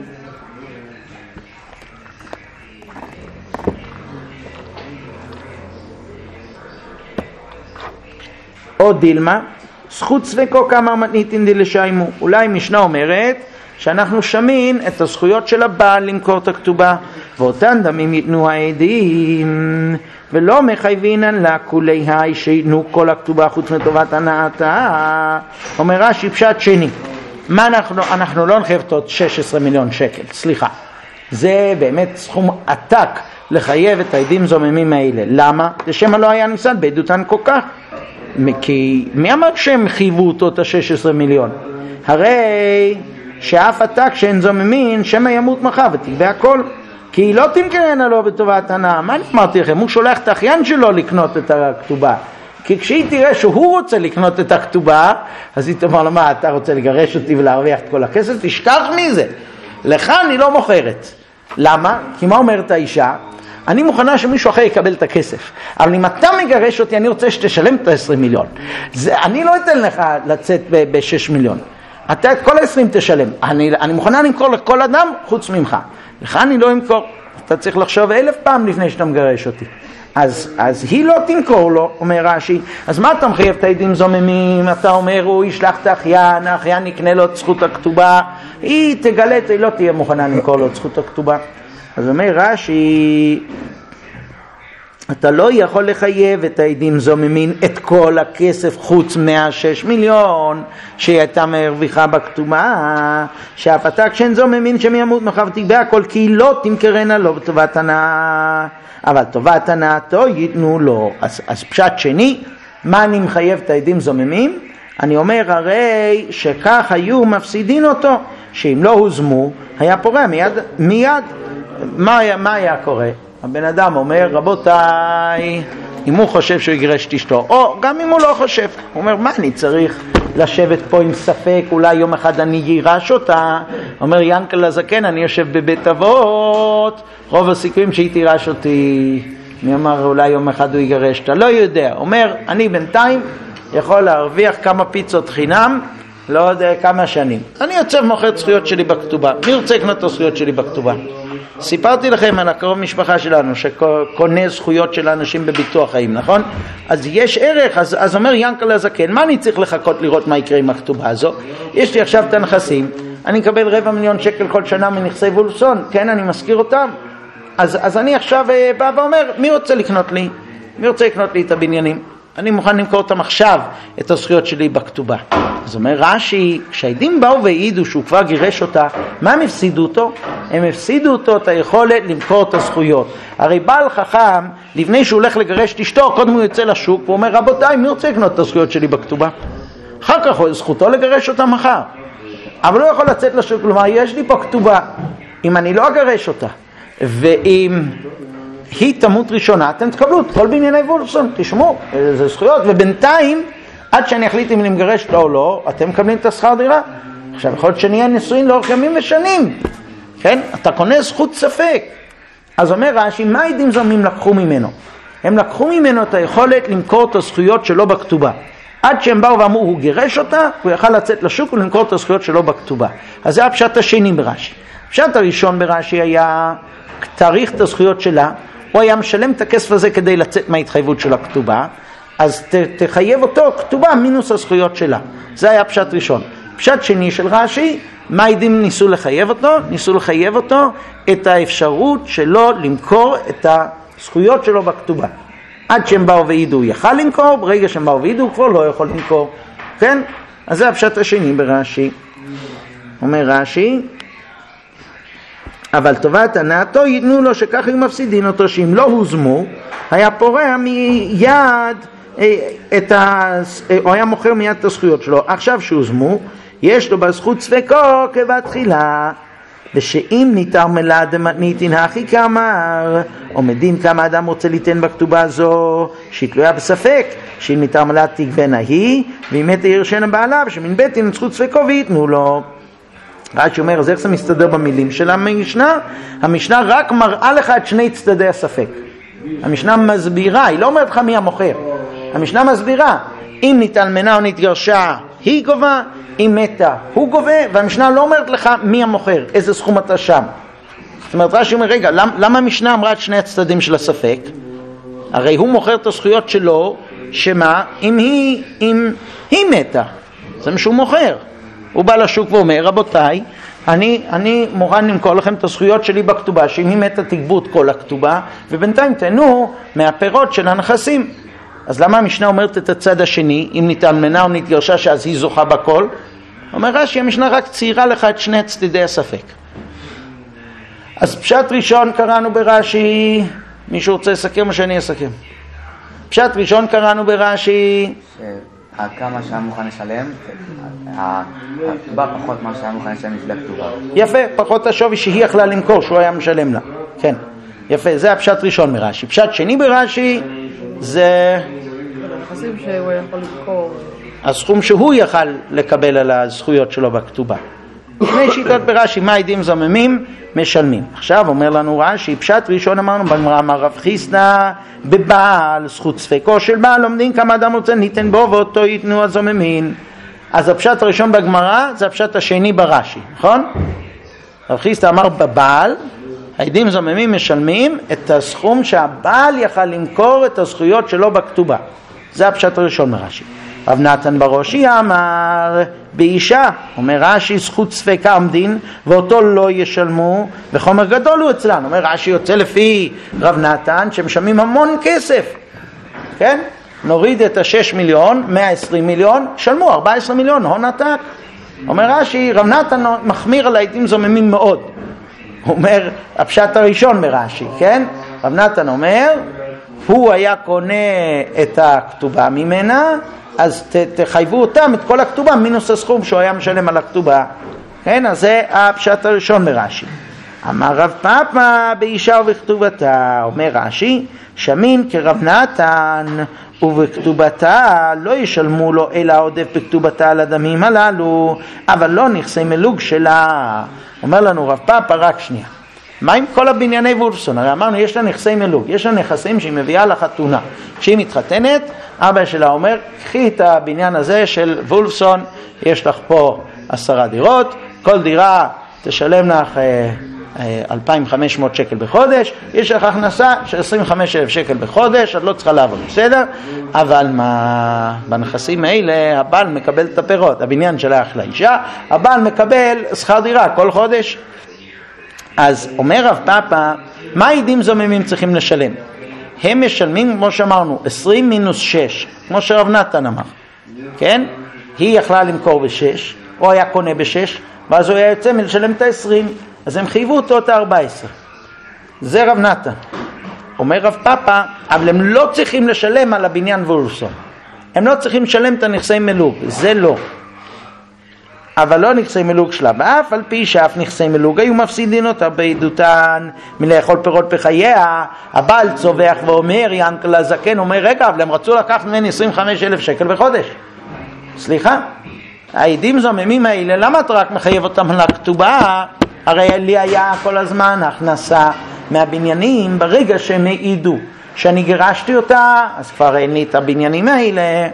או דילמה, זכות ספקו כמה מתניתין דלשיימו. אולי משנה אומרת שאנחנו שמין את הזכויות של הבעל למכור את הכתובה, ואותן דמים ייתנו העדים, ולא מחייבינן לה כולי היי שיתנו כל הכתובה חוץ מטובת הנאתה. אומר רש"י פשט שני, מה אנחנו לא נחייב עוד 16 מיליון שקל, סליחה, זה באמת סכום עתק לחייב את העדים זוממים האלה. למה? זה שמה לא היה ניסן בעדותן כל כך, כי מי אמר שהם חייבו אותו את ה-16 מיליון? הרי שאף עתק שאין זוממין שמה ימות מחר ותקבע הכל, כי היא לא תמכרנה לו בטובת הנאה. מה אני אמרתי לכם? הוא שולח את האחיין שלו לקנות את הכתובה, כי כשהיא תראה שהוא רוצה לקנות את הכתובה, אז היא תאמר לו, מה, אתה רוצה לגרש אותי ולהרוויח את כל הכסף? תשכח מזה, לך אני לא מוכרת. למה? כי מה אומרת האישה? אני מוכנה שמישהו אחר יקבל את הכסף, אבל אם אתה מגרש אותי אני רוצה שתשלם את ה-20 מיליון. אני לא אתן לך לצאת ב-6 מיליון, אתה את כל ה-20 תשלם. אני מוכנה למכור לכל אדם חוץ ממך, לך אני לא אמכור. אתה צריך לחשוב 1000 פעם לפני שאתה מגרש אותי. אז היא לא תמכור לו, אומר רש"י. אז מה אתה מחייב את העדים זוממים? אתה אומר הוא ישלח את האחיין יקנה לו את זכות הכתובה, היא תגלה, היא לא תהיה מוכנה למכור לו את זכות הכתובה. אז אומר רש"י, אתה לא יכול לחייב את העדים זוממים את כל הכסף חוץ 106 מיליון שהיא הייתה מרוויחה בכתובה, שאף עתק שאין זוממים שמימות מחר ותקבע הכל, כי היא לא תמכרנה לו בטובת הנאה, אבל טובת הנאתו ייתנו לו. אז פשט שני, מה אני מחייב את העדים זוממים? אני אומר הרי שכך היו מפסידין אותו, שאם לא הוזמו היה פורע מיד. מה היה קורה? הבן אדם אומר, רבותיי, אם הוא חושב שהוא יגרש את אשתו, או גם אם הוא לא חושב, הוא אומר, מה אני צריך לשבת פה עם ספק, אולי יום אחד אני גירש אותה. אומר ינקל הזקן, אני יושב בבית אבות, רוב הסיכויים שהיא תירש אותי. מי אמר, אולי יום אחד הוא יגרש אותה, לא יודע. אומר, אני בינתיים יכול להרוויח כמה פיצות חינם, לא יודע כמה שנים. אני יוצא ומוכר את זכויות שלי בכתובה. מי רוצה לקנות את הזכויות שלי בכתובה? סיפרתי לכם על הקרוב משפחה שלנו שקונה זכויות של אנשים בביטוח חיים, נכון? אז יש ערך. אז אומר ינקל הזקן, מה אני צריך לחכות לראות מה יקרה עם הכתובה הזו? יש לי עכשיו את הנכסים, אני אקבל 250,000 שקל כל שנה מנכסי וולפסון, כן, אני מזכיר אותם. אז אני עכשיו בא ואומר, מי רוצה לקנות לי? מי רוצה לקנות לי את הבניינים? אני מוכן למכור אותם עכשיו, את הזכויות שלי בכתובה. אז אומר רש"י, כשהעדים באו והעידו שהוא כבר גירש אותה, מה הם הפסידו אותו? הם הפסידו אותו את היכולת למכור את הזכויות. הרי בעל חכם, לפני שהוא הולך לגרש את אשתו, קודם הוא יוצא לשוק, והוא אומר, רבותיי, מי רוצה לקנות את הזכויות שלי בכתובה? אחר כך זכותו לגרש אותה מחר. אבל הוא יכול לצאת לשוק, כלומר, יש לי פה כתובה. אם אני לא אגרש אותה, ואם היא תמות ראשונה, אתם תקבלו את כל בנייני וולפסון, תשמעו, זה זכויות, ובינתיים, עד שאני אחליט אם למגרש לו או לא, אתם מקבלים את השכר דירה. עכשיו, יכול להיות שנהיה נישואין לאורך ימים ושנים, כן? אתה קונה זכות ספק. אז אומר רש"י, מה העדים זוממים לקחו ממנו? הם לקחו ממנו את היכולת למכור את הזכויות שלו בכתובה. עד שהם באו ואמרו, הוא גירש אותה, הוא יכל לצאת לשוק ולמכור את הזכויות שלו בכתובה. אז זה הפשט השני ברש"י. הפשט הראשון ברש"י היה, תאריך את הזכויות שלה, הוא היה משלם את הכסף הזה כדי לצאת מההתחייבות של הכתובה, אז תחייב אותו כתובה מינוס הזכויות שלה. זה היה פשט ראשון. פשט שני של רש"י, מה העדים ניסו לחייב אותו? ניסו לחייב אותו את האפשרות שלו למכור את הזכויות שלו בכתובה. עד שהם באו ועידו הוא יכל למכור, ברגע שהם באו ועידו הוא כבר לא יכול למכור. כן? אז זה הפשט השני ברש"י. אומר רש"י, אבל טובת הנאתו ייתנו לו שכך הם מפסידים אותו, שאם לא הוזמו היה פורע מיד או היה מוכר מיד את הזכויות שלו. עכשיו שהוזמו יש לו בזכות ספקו כבתחילה, ושאם ניתר מלה דמתניתין הכי כאמר, או מדין כמה אדם רוצה ליתן בכתובה הזו שהיא תלויה בספק, שאם ניתר מלה תגבנה היא, ואם מת ירשנה בעליו שמן בית עם זכות ספקו ויתנו לו. רש"י אומר, אז איך זה מסתדר במילים של המשנה? המשנה רק מראה לך את שני צדדי הספק. המשנה מסבירה, היא לא אומרת לך מי המוכר. המשנה מסבירה, אם ניתן מנה או נתגרשה היא גובה, אם מתה הוא גובה, והמשנה לא אומרת לך מי המוכר, איזה סכום אתה שם. זאת אומרת, רש"י אומר, רגע, למה המשנה אמרה את שני הצדדים של הספק? הרי הוא מוכר את הזכויות שלו, שמה? אם היא מתה, זה מה שהוא מוכר. הוא בא לשוק ואומר, רבותיי, אני מוכן למכור לכם את הזכויות שלי בכתובה, שאם היא מתה תגבו את כל הכתובה, ובינתיים תהנו מהפירות של הנכסים. אז למה המשנה אומרת את הצד השני, אם ניתן מנה או נתגרשה שאז היא זוכה בכל? אומר רש"י, המשנה רק ציירה לך את שני צדדי הספק. אז פשט ראשון קראנו ברש"י, מישהו רוצה לסכם או שאני אסכם? פשט ראשון קראנו ברש"י, כמה שהיה מוכן לשלם, פחות מה שהיה מוכן לשלם לפני הכתובה. יפה, פחות השווי שהיא יכלה למכור, שהוא היה משלם לה. כן, יפה, זה הפשט ראשון מרש"י. פשט שני ברש"י זה הנכסים שהוא יכול למכור, הסכום שהוא יכל לקבל על הזכויות שלו בכתובה. שני שיטות ברש"י, מה עדים זוממים? משלמים. עכשיו אומר לנו רש"י, פשט ראשון אמרנו בגמרא, אמר רב חיסדא בבעל זכות ספקו של בעל לומדין כמה אדם רוצה ניתן בו ואותו ייתנו הזוממין. אז הפשט הראשון בגמרא זה הפשט השני ברש"י, נכון? רב חיסדא אמר בבעל העדים זוממים משלמים את הסכום שהבעל יכל למכור את הזכויות שלו בכתובה. זה הפשט הראשון מרש"י. רב נתן בראשי אמר באישה, אומר רש"י זכות ספקה עומדין ואותו לא ישלמו וחומר גדול הוא אצלנו. אומר רש"י יוצא לפי רב נתן שמשלמים המון כסף, כן? נוריד את ה6 מיליון, 120 מיליון, שלמו 14 מיליון, הון עתק. אומר רש"י, רב נתן מחמיר על העדים זוממים מאוד. הוא אומר הפשט הראשון מרש"י, כן? רב נתן אומר הוא היה קונה את הכתובה ממנה, אז תחייבו אותם את כל הכתובה מינוס הסכום שהוא היה משלם על הכתובה. כן, אז זה הפשט הראשון מרש"י. אמר רב פאפא באישה ובכתובתה, אומר רש"י, שמין כרב נתן ובכתובתה לא ישלמו לו אלא עודף בכתובתה על הדמים הללו, אבל לא נכסי מלוג שלה. אומר לנו רב פאפא, רק שנייה, מה עם כל הבנייני וולפסון? הרי אמרנו יש לה נכסי מלוג, יש לה נכסים שהיא מביאה לחתונה. כשהיא מתחתנת, אבא שלה אומר, קחי את הבניין הזה של וולפסון, יש לך פה 10 דירות, כל דירה תשלם לך 2,500 שקל בחודש, יש לך הכנסה של 25,000 שקל בחודש, את לא צריכה לעבוד, בסדר? אבל מה, בנכסים האלה הבעל מקבל את הפירות, הבניין שלך לאישה, הבעל מקבל שכר דירה כל חודש. אז אומר רב פאפא, מה עדים זוממים צריכים לשלם? הם משלמים, כמו שאמרנו, 20 מינוס 6, כמו שרב נתן אמר, כן? היא יכלה למכור ב6, או היה קונה ב6, ואז הוא היה יוצא מלשלם את ה20, אז הם חייבו אותו את ה14. זה רב נתן. אומר רב פאפא, אבל הם לא צריכים לשלם על הבניין וולפסון. הם לא צריכים לשלם את הנכסי מלוג, זה לא. אבל לא נכסי מלוג שלה, ואף על פי שאף נכסי מלוג היו מפסידין אותה בעדותן מלאכול פירות בחייה. הבעל צובח ואומר, ינקל הזקן אומר, רגע, אבל הם רצו לקחת ממני 25,000 שקל בחודש. סליחה, העדים זוממים האלה, למה אתה רק מחייב אותם על הכתובה? הרי לי היה כל הזמן הכנסה מהבניינים, ברגע שהם העידו שאני גירשתי אותה, אז כבר אין לי את הבניינים האלה.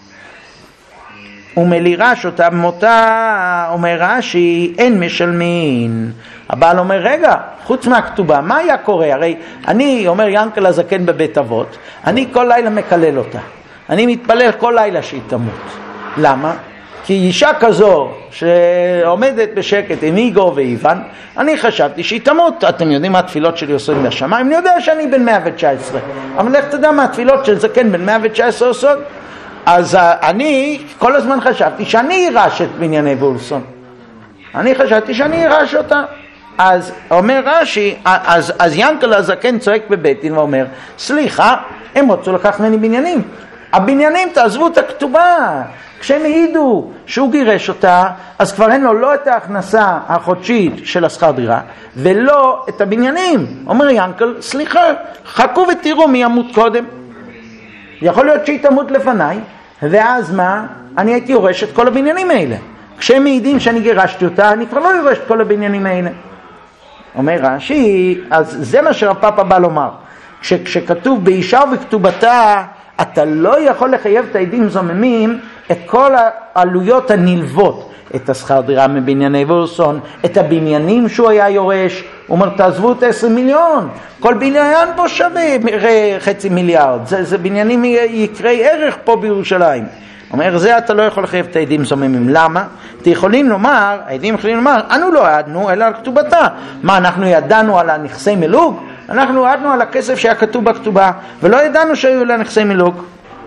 ומלירש אותה במותה, אומר רש"י, אין משלמין. הבעל אומר, רגע, חוץ מהכתובה, מה היה קורה? הרי אני, אומר ינקל הזקן בבית אבות, אני כל לילה מקלל אותה. אני מתפלל כל לילה שהיא תמות. למה? כי אישה כזו שעומדת בשקט עם איגו ואיוון, אני חשבתי שהיא תמות. אתם יודעים מה התפילות שלי עושות מהשמיים? אני יודע שאני בן 119, אבל לך תדע מה התפילות של זקן בן 119 עושות. אז אני כל הזמן חשבתי שאני אירש את בנייני וולפסון. אני חשבתי שאני אירש אותה. אז אומר רש"י, אז ינקל הזקן צועק בבית דין ואומר, סליחה, הם רצו לקחת ממני בניינים. הבניינים תעזבו את הכתובה. כשהם העידו שהוא גירש אותה, אז כבר אין לו לא את ההכנסה החודשית של השכר דירה, ולא את הבניינים. אומר ינקל, סליחה, חכו ותראו מי ימות קודם. יכול להיות שהיא תמות לפניי, ואז מה? אני הייתי יורש את כל הבניינים האלה. כשהם מעידים שאני גירשתי אותה, אני כבר לא יורש את כל הבניינים האלה. אומר רש"י, אז זה מה שרב פאפא בא לומר. כשכתוב באישה ובכתובתה, אתה לא יכול לחייב את העדים זוממים את כל העלויות הנלוות, את השכר דירה מבנייני וולסון, את הבניינים שהוא היה יורש. הוא אומר, תעזבו את 10 מיליון, כל בניין פה שווה חצי מיליארד, זה בניינים יקרי ערך פה בירושלים. אומר, זה אתה לא יכול לחייב את העדים זוממים. למה? אתם יכולים לומר, העדים יכולים לומר, אנו לא ידענו אלא על כתובתה. מה, אנחנו ידענו על הנכסי מלוג? אנחנו ידענו על הכסף שהיה כתוב בכתובה, ולא ידענו שהיו לה נכסי מלוג.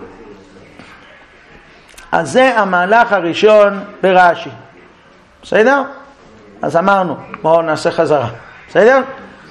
אז זה המהלך הראשון ברש"י. בסדר? אז אמרנו, בואו נעשה חזרה. בסדר?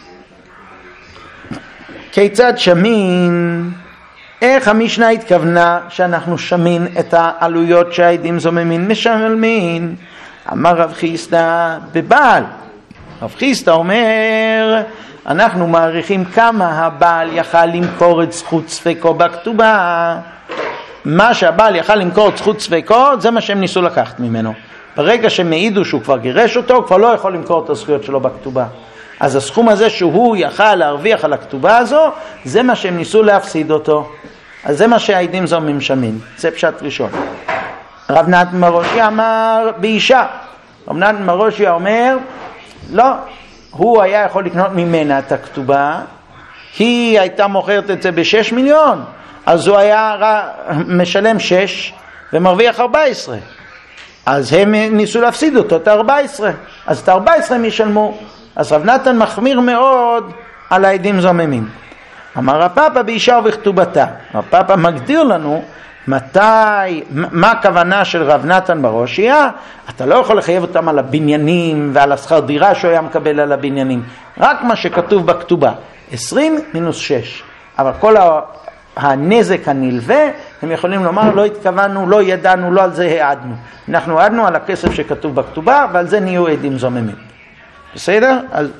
כיצד שמין? איך המשנה התכוונה שאנחנו שמין את העלויות שהעדים זוממים משלמים? אמר רב חיסדא בבעל. רב חיסדא אומר, אנחנו מעריכים כמה הבעל יכל למכור את זכות ספקו בכתובה. מה שהבעל יכל למכור את זכות ספקו, זה מה שהם ניסו לקחת ממנו. ברגע שהם העידו שהוא כבר גירש אותו, הוא כבר לא יכול למכור את הזכויות שלו בכתובה. אז הסכום הזה שהוא יכל להרוויח על הכתובה הזו, זה מה שהם ניסו להפסיד אותו. אז זה מה שהעדים זוממים שמין. זה פשט ראשון. רב נתן מרושי אמר באישה. רב נתן מרושי אומר, לא, הוא היה יכול לקנות ממנה את הכתובה, היא הייתה מוכרת את זה ב6 מיליון, אז הוא היה משלם 6 ומרוויח 14. אז הם ניסו להפסיד אותו את 14. אז את 14 הם ישלמו. אז רב נתן מחמיר מאוד על העדים זוממים. אמר רב פאפא באישה ובכתובתה. רב פאפא מגדיר לנו מה הכוונה של רב נתן בראשיה. אתה לא יכול לחייב אותם על הבניינים ועל השכר דירה שהוא היה מקבל על הבניינים. רק מה שכתוב בכתובה, 20 מינוס 6. אבל כל הנזק הנלווה, הם יכולים לומר, לא התכוונו, לא ידענו, לא על זה העדנו. אנחנו העדנו על הכסף שכתוב בכתובה, ועל זה נהיו עדים זוממים. בסדר? אז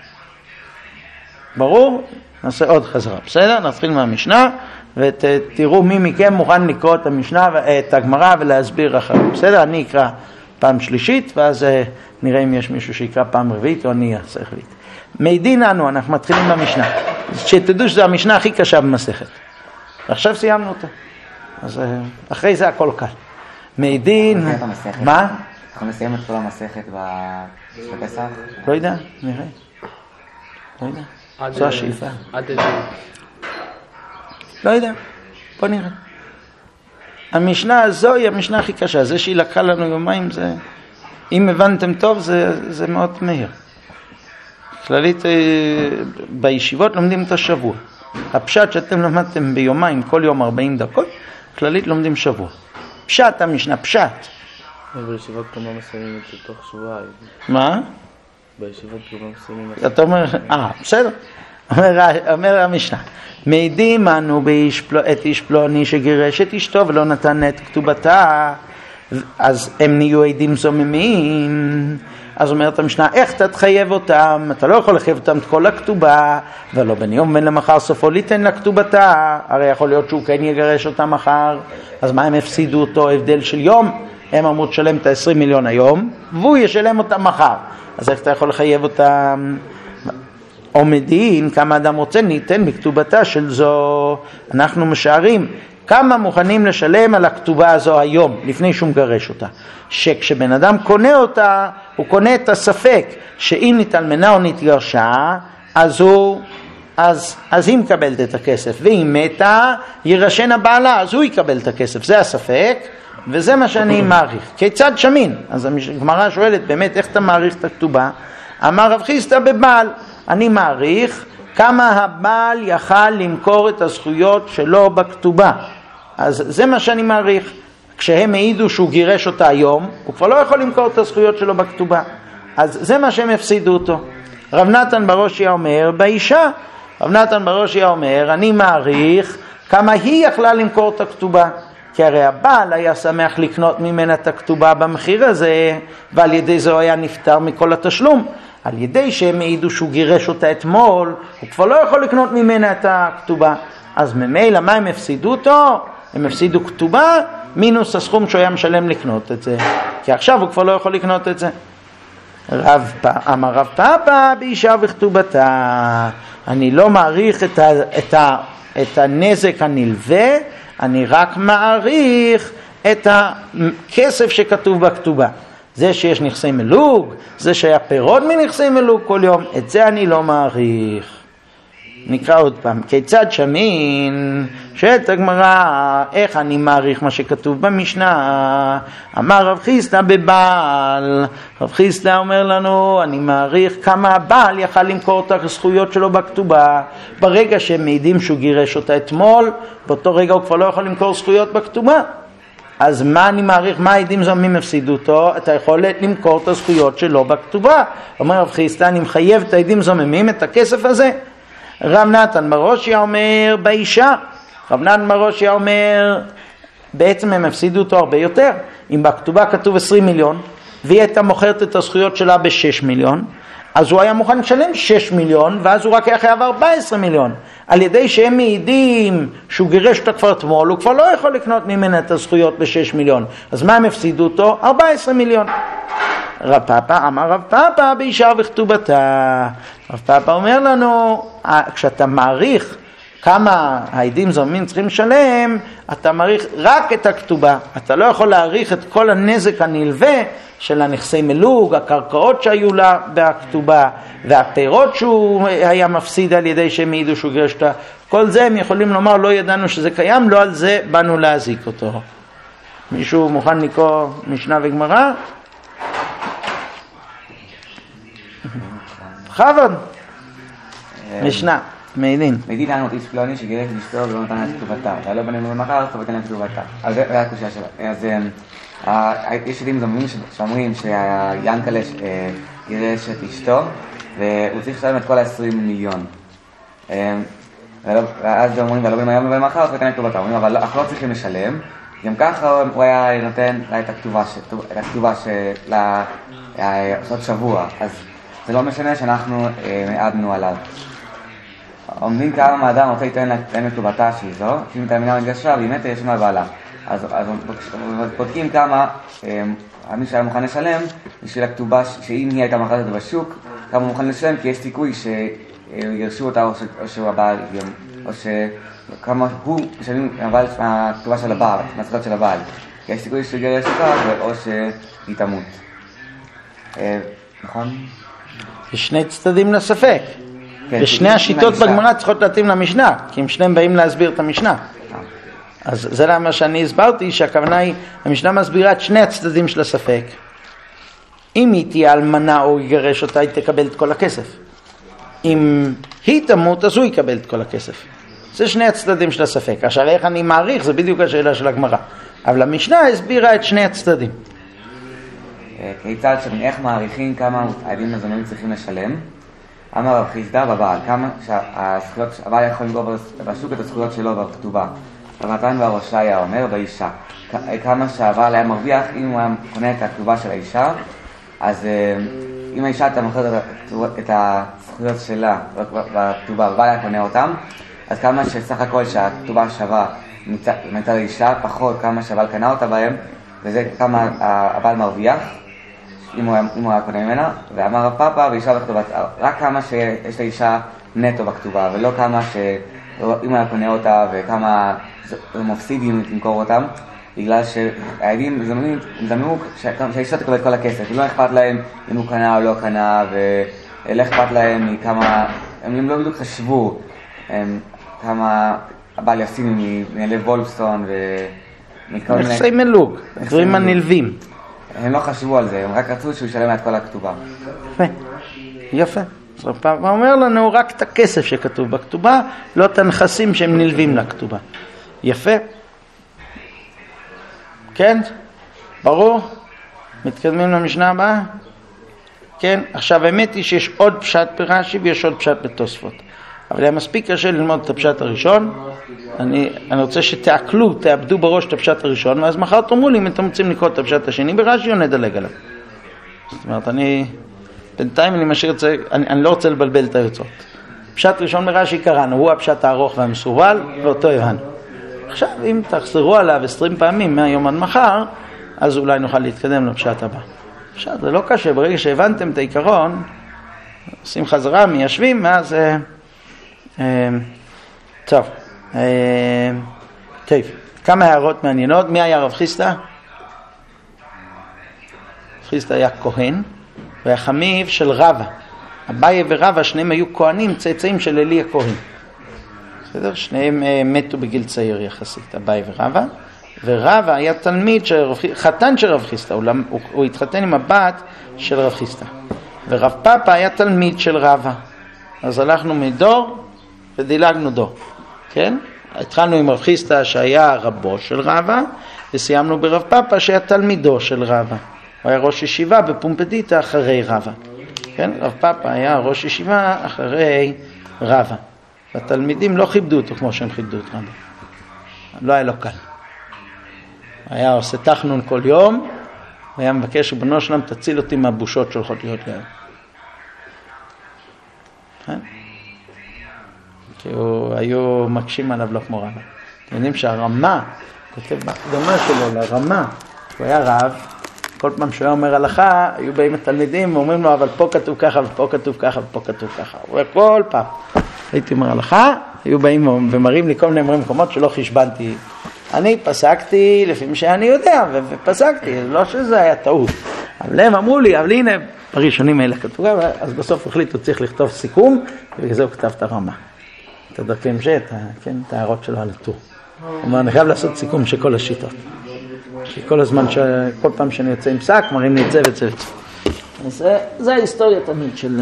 ברור? נעשה עוד חזרה. בסדר? נתחיל מהמשנה, ותראו מי מכם מוכן לקרוא את המשנה, את הגמרא ולהסביר אחר. בסדר? אני אקרא פעם שלישית, ואז נראה אם יש מישהו שיקרא פעם רביעית, או אני אעשה רביעית. מעידין אנו, אנחנו מתחילים במשנה. שתדעו שזו המשנה הכי קשה במסכת. עכשיו סיימנו אותה. אז אחרי זה הכל קל. מעידין... מה? אנחנו נסיים את כל המסכת בפסח? לא יודע, נראה. לא יודע. זו השאיפה. לא יודע, בוא נראה. המשנה הזו היא המשנה הכי קשה. זה שהיא לקחה לנו יומיים, זה... אם הבנתם טוב, זה מאוד מהיר. כללית, בישיבות לומדים את השבוע. הפשט שאתם למדתם ביומיים, כל יום 40 דקות, כללית לומדים שבוע. פשט המשנה, פשט. בישיבות כמה מסיימים את זה תוך שבועיים. מה? בישיבות כמה מסיימים את זה. אתה אומר, בסדר. אומר המשנה, מעידים אנו את איש פלוני שגירש את אשתו ולא נתן את כתובתה, אז הם נהיו עדים זוממים. אז אומרת המשנה, איך אתה תחייב אותם? אתה לא יכול לחייב אותם את כל הכתובה, ולא בין יום בין למחר סופו ליתן לכתובתה. הרי יכול להיות שהוא כן יגרש אותם מחר, אז מה הם הפסידו אותו? הבדל של יום. הם אמרו תשלם את 20 מיליון היום, והוא ישלם אותם מחר. אז איך אתה יכול לחייב אותם? עומדין, כמה אדם רוצה, ניתן בכתובתה של זו. אנחנו משערים כמה מוכנים לשלם על הכתובה הזו היום, לפני שהוא מגרש אותה. שכשבן אדם קונה אותה, הוא קונה את הספק, שאם נתאלמנה או נתגרשה, אז היא מקבלת את הכסף, ואם מתה, ירשנה בעלה, אז הוא יקבל את הכסף. זה הספק, וזה מה שאני מעריך. כיצד שמין? אז הגמרא שואלת, באמת, איך אתה מעריך את הכתובה? אמר רב חיסדא בבעל, אני מעריך כמה הבעל יכל למכור את הזכויות שלו בכתובה. אז זה מה שאני מעריך. כשהם העידו שהוא גירש אותה היום, הוא כבר לא יכול למכור את הזכויות שלו בכתובה. אז זה מה שהם הפסידו אותו. רב נתן בראשיה אומר באישה. רב נתן בראשיה אומר, אני מעריך כמה היא יכלה למכור את הכתובה. כי הרי הבעל היה שמח לקנות ממנה את הכתובה במחיר הזה, ועל ידי זה הוא היה נפטר מכל התשלום. על ידי שהם העידו שהוא גירש אותה אתמול, הוא כבר לא יכול לקנות ממנה את הכתובה. אז ממילא מה הם הפסידו אותו? הם הפסידו כתובה מינוס הסכום שהוא היה משלם לקנות את זה. כי עכשיו הוא כבר לא יכול לקנות את זה. אמר רב פאפא באישה וכתובתה, אני לא מעריך את הנזק הנלווה, אני רק מעריך את הכסף שכתוב בכתובה. זה שיש נכסי מלוג, זה שהיה פירות מנכסי מלוג כל יום, את זה אני לא מעריך. נקרא עוד פעם, כיצד שמין? שואלת הגמרא, איך אני מעריך מה שכתוב במשנה? אמר רב חיסדא בבעל. רב חיסדא אומר לנו, אני מעריך כמה הבעל יכל למכור את הזכויות שלו בכתובה. ברגע שהם מעידים שהוא גירש אותה אתמול, באותו רגע הוא כבר לא יכול למכור זכויות בכתובה. אז מה אני מעריך, מה העדים זוממים הפסידו אותו? את היכולת למכור את הזכויות שלו בכתובה. אומר רב חיסדא, אני מחייב את העדים זוממים את הכסף הזה. רב נתן בראשיה אומר באישה. רב נתן בראשיה אומר בעצם הם הפסידו אותו הרבה יותר. אם בכתובה כתוב 20 מיליון והיא הייתה מוכרת את הזכויות שלה ב6 מיליון, אז הוא היה מוכן לשלם 6 מיליון ואז הוא רק היה חייב 14 מיליון. על ידי שהם מעידים שהוא גירש אותה כבר אתמול, הוא כבר לא יכול לקנות ממנה את הזכויות ב6 מיליון. אז מה הם הפסידו אותו? 14 מיליון. רב פאפא אמר רב פאפא באישה וכתובתה. רב פאפא אומר לנו, כשאתה מעריך כמה העדים זוממים צריכים לשלם, אתה מעריך רק את הכתובה. אתה לא יכול להעריך את כל הנזק הנלווה של הנכסי מלוג, הקרקעות שהיו לה בכתובה, והפירות שהוא היה מפסיד על ידי שהם העידו שהוא גירש אותה. כל זה הם יכולים לומר, לא ידענו שזה קיים, לא על זה באנו להזיק אותו. מישהו מוכן לקרוא משנה וגמרא? חבוד. משנה, מעידין. מעידין לנו איש פלוני שגירש את אשתו ולא נתן לה את כתובתה. ולא בנים במחר, אז תבטל לה את כתובתה. אז זה היה הקושיה שלה. אז יש עדים זוממים שאומרים שהיענקלה גירש את אשתו, והוא צריך לשלם את כל 20 מיליון. ואז אומרים, ולא בנים היום במחר, אז תבטל לה את כתובתה. אומרים, אבל אנחנו לא צריכים לשלם. גם ככה הוא היה נותן לה את הכתובה של עוד שבוע. אז זה לא משנה שאנחנו מעדנו עליו. עומדים כמה מהאדם רוצה לתן להם את כתובתה שהיא זו, אם את המילה מגשרה, באמת יש מה בעלה. אז בודקים כמה מי שהיה מוכן לשלם בשביל הכתובה, שאם היא הייתה מכרת אותה בשוק, כמה הוא מוכן לשלם, כי יש סיכוי שירשו אותה או שהוא הבעל, או שכמה הוא משלמים הכתובה של הבעל, מהזכויות של הבעל. כי יש סיכוי שהוא יגרש אותה או שהיא תמות. נכון? יש שני צדדים לספק. ושני השיטות בגמרא צריכות להתאים למשנה, כי הם שניהם באים להסביר את המשנה. אז זה למה שאני הסברתי שהכוונה היא, המשנה מסבירה את שני הצדדים של הספק. אם היא תהיה אלמנה או יגרש אותה, היא תקבל את כל הכסף. אם היא תמות, אז הוא יקבל את כל הכסף. זה שני הצדדים של הספק. עכשיו איך אני מעריך, זה בדיוק השאלה של הגמרא. אבל המשנה הסבירה את שני הצדדים. כיצד איך מעריכים כמה העדים הזוממים צריכים לשלם? אמר רב חיסדא בבעל, כמה שהבעל יכול לגור בשוק את הזכויות שלו בכתובה. רב נתן בראשיה אומר באישה, כמה שהבעל היה מרוויח אם הוא היה קונה את הכתובה של האישה, אז אם האישה הייתה מוכרת את הזכויות שלה בכתובה, הבעל היה קונה אותם, אז כמה שסך הכל שהכתובה שווה מצד האישה, פחות כמה שהבעל קנה אותה בהם, וזה כמה הבעל מרוויח. אם הוא היה קונה ממנה, ואמר רב פאפא באישה בכתובה, רק כמה שיש לאישה נטו בכתובה, ולא כמה שאם הוא היה קונה אותה וכמה מפסידים למכור אותם, בגלל שהעדים זמנו שהאישה תקבל את כל הכסף, ולא אכפת להם אם הוא קנה או לא קנה, ולא אכפת להם מכמה, הם לא בדיוק חשבו כמה הבעל יפסיד מלב וולפסון ומכל מיני... נכסי מלוג, דברים הנלווים. הם לא חשבו על זה, הם רק רצו שהוא ישלם את כל הכתובה. יפה, יפה. הוא אומר לנו רק את הכסף שכתוב בכתובה, לא את הנכסים שהם נלווים לכתובה. יפה. כן? ברור? מתקדמים למשנה הבאה? כן? עכשיו האמת היא שיש עוד פשט ברש"י ויש עוד פשט בתוספות. אבל היה מספיק קשה ללמוד את הפשט הראשון. אני רוצה שתעכלו, תאבדו בראש את הפשט הראשון, ואז מחר תאמרו לי אם אתם רוצים לקרוא את הפשט השני ברש"י או נדלג עליו. זאת אומרת, בינתיים אני משאיר את זה, אני לא רוצה לבלבל את היוצאות. פשט ראשון ברש"י קראנו, הוא הפשט הארוך והמסורבל, ואותו הבנו. עכשיו, אם תחזרו עליו 20 פעמים מהיום עד מחר, אז אולי נוכל להתקדם לפשט הבא. עכשיו, זה לא קשה, ברגע שהבנתם את העיקרון, עושים חזרה, מיישבים, ואז... טוב. טוב, כמה הערות מעניינות. מי היה רב חיסדא? חיסדא היה כהן, והיה חמיב של רבא. אביי ורבא, שניהם היו כהנים, צאצאים של אלי הכהן. בסדר? שניהם מתו בגיל צעיר יחסית, אביי ורבא. ורבא היה תלמיד, חתן של רב חיסדא, הוא התחתן עם הבת של רב חיסדא. ורב פאפא היה תלמיד של רבא. אז הלכנו מדור ודילגנו דור. כן? התחלנו עם רב חיסדא שהיה רבו של רבא, וסיימנו ברב פאפא שהיה תלמידו של רבא. הוא היה ראש ישיבה בפומפדיטה אחרי רבא. כן? רב פאפא היה ראש ישיבה אחרי רבא. והתלמידים לא כיבדו אותו כמו שהם כיבדו את רבא. לא היה לו קל. היה עושה תחנון כל יום, והיה מבקש שבנו שלם תציל אותי מהבושות שהולכות להיות להם. כן? כי היו מקשים עליו לא כמו רבא. אתם יודעים שהרמה, כותב בהקדמה שלו לרמה, הוא היה רב, כל פעם שהוא היה אומר הלכה, היו באים התלמידים ואומרים לו, אבל פה כתוב ככה, ופה כתוב ככה, ופה כתוב ככה. הוא אומר כל פעם. הייתי אומר הלכה, היו באים ומראים לי כל מיני מקומות שלא חשבנתי. אני פסקתי לפי מה שאני יודע, ופסקתי, לא שזה היה טעות. אבל הם אמרו לי, אבל הנה, בראשונים האלה כתוב, אז בסוף החליטו צריך לכתוב סיכום, ובגלל זה הוא כתב את הרמה. את הדרכי המשת, כן, את ההערות שלו על הטור. הוא אומר, אני חייב לעשות סיכום של כל השיטות. כל הזמן, כל פעם שאני יוצא עם פסק, מראים לי את זה ואת זה. אז זה ההיסטוריה תמיד של...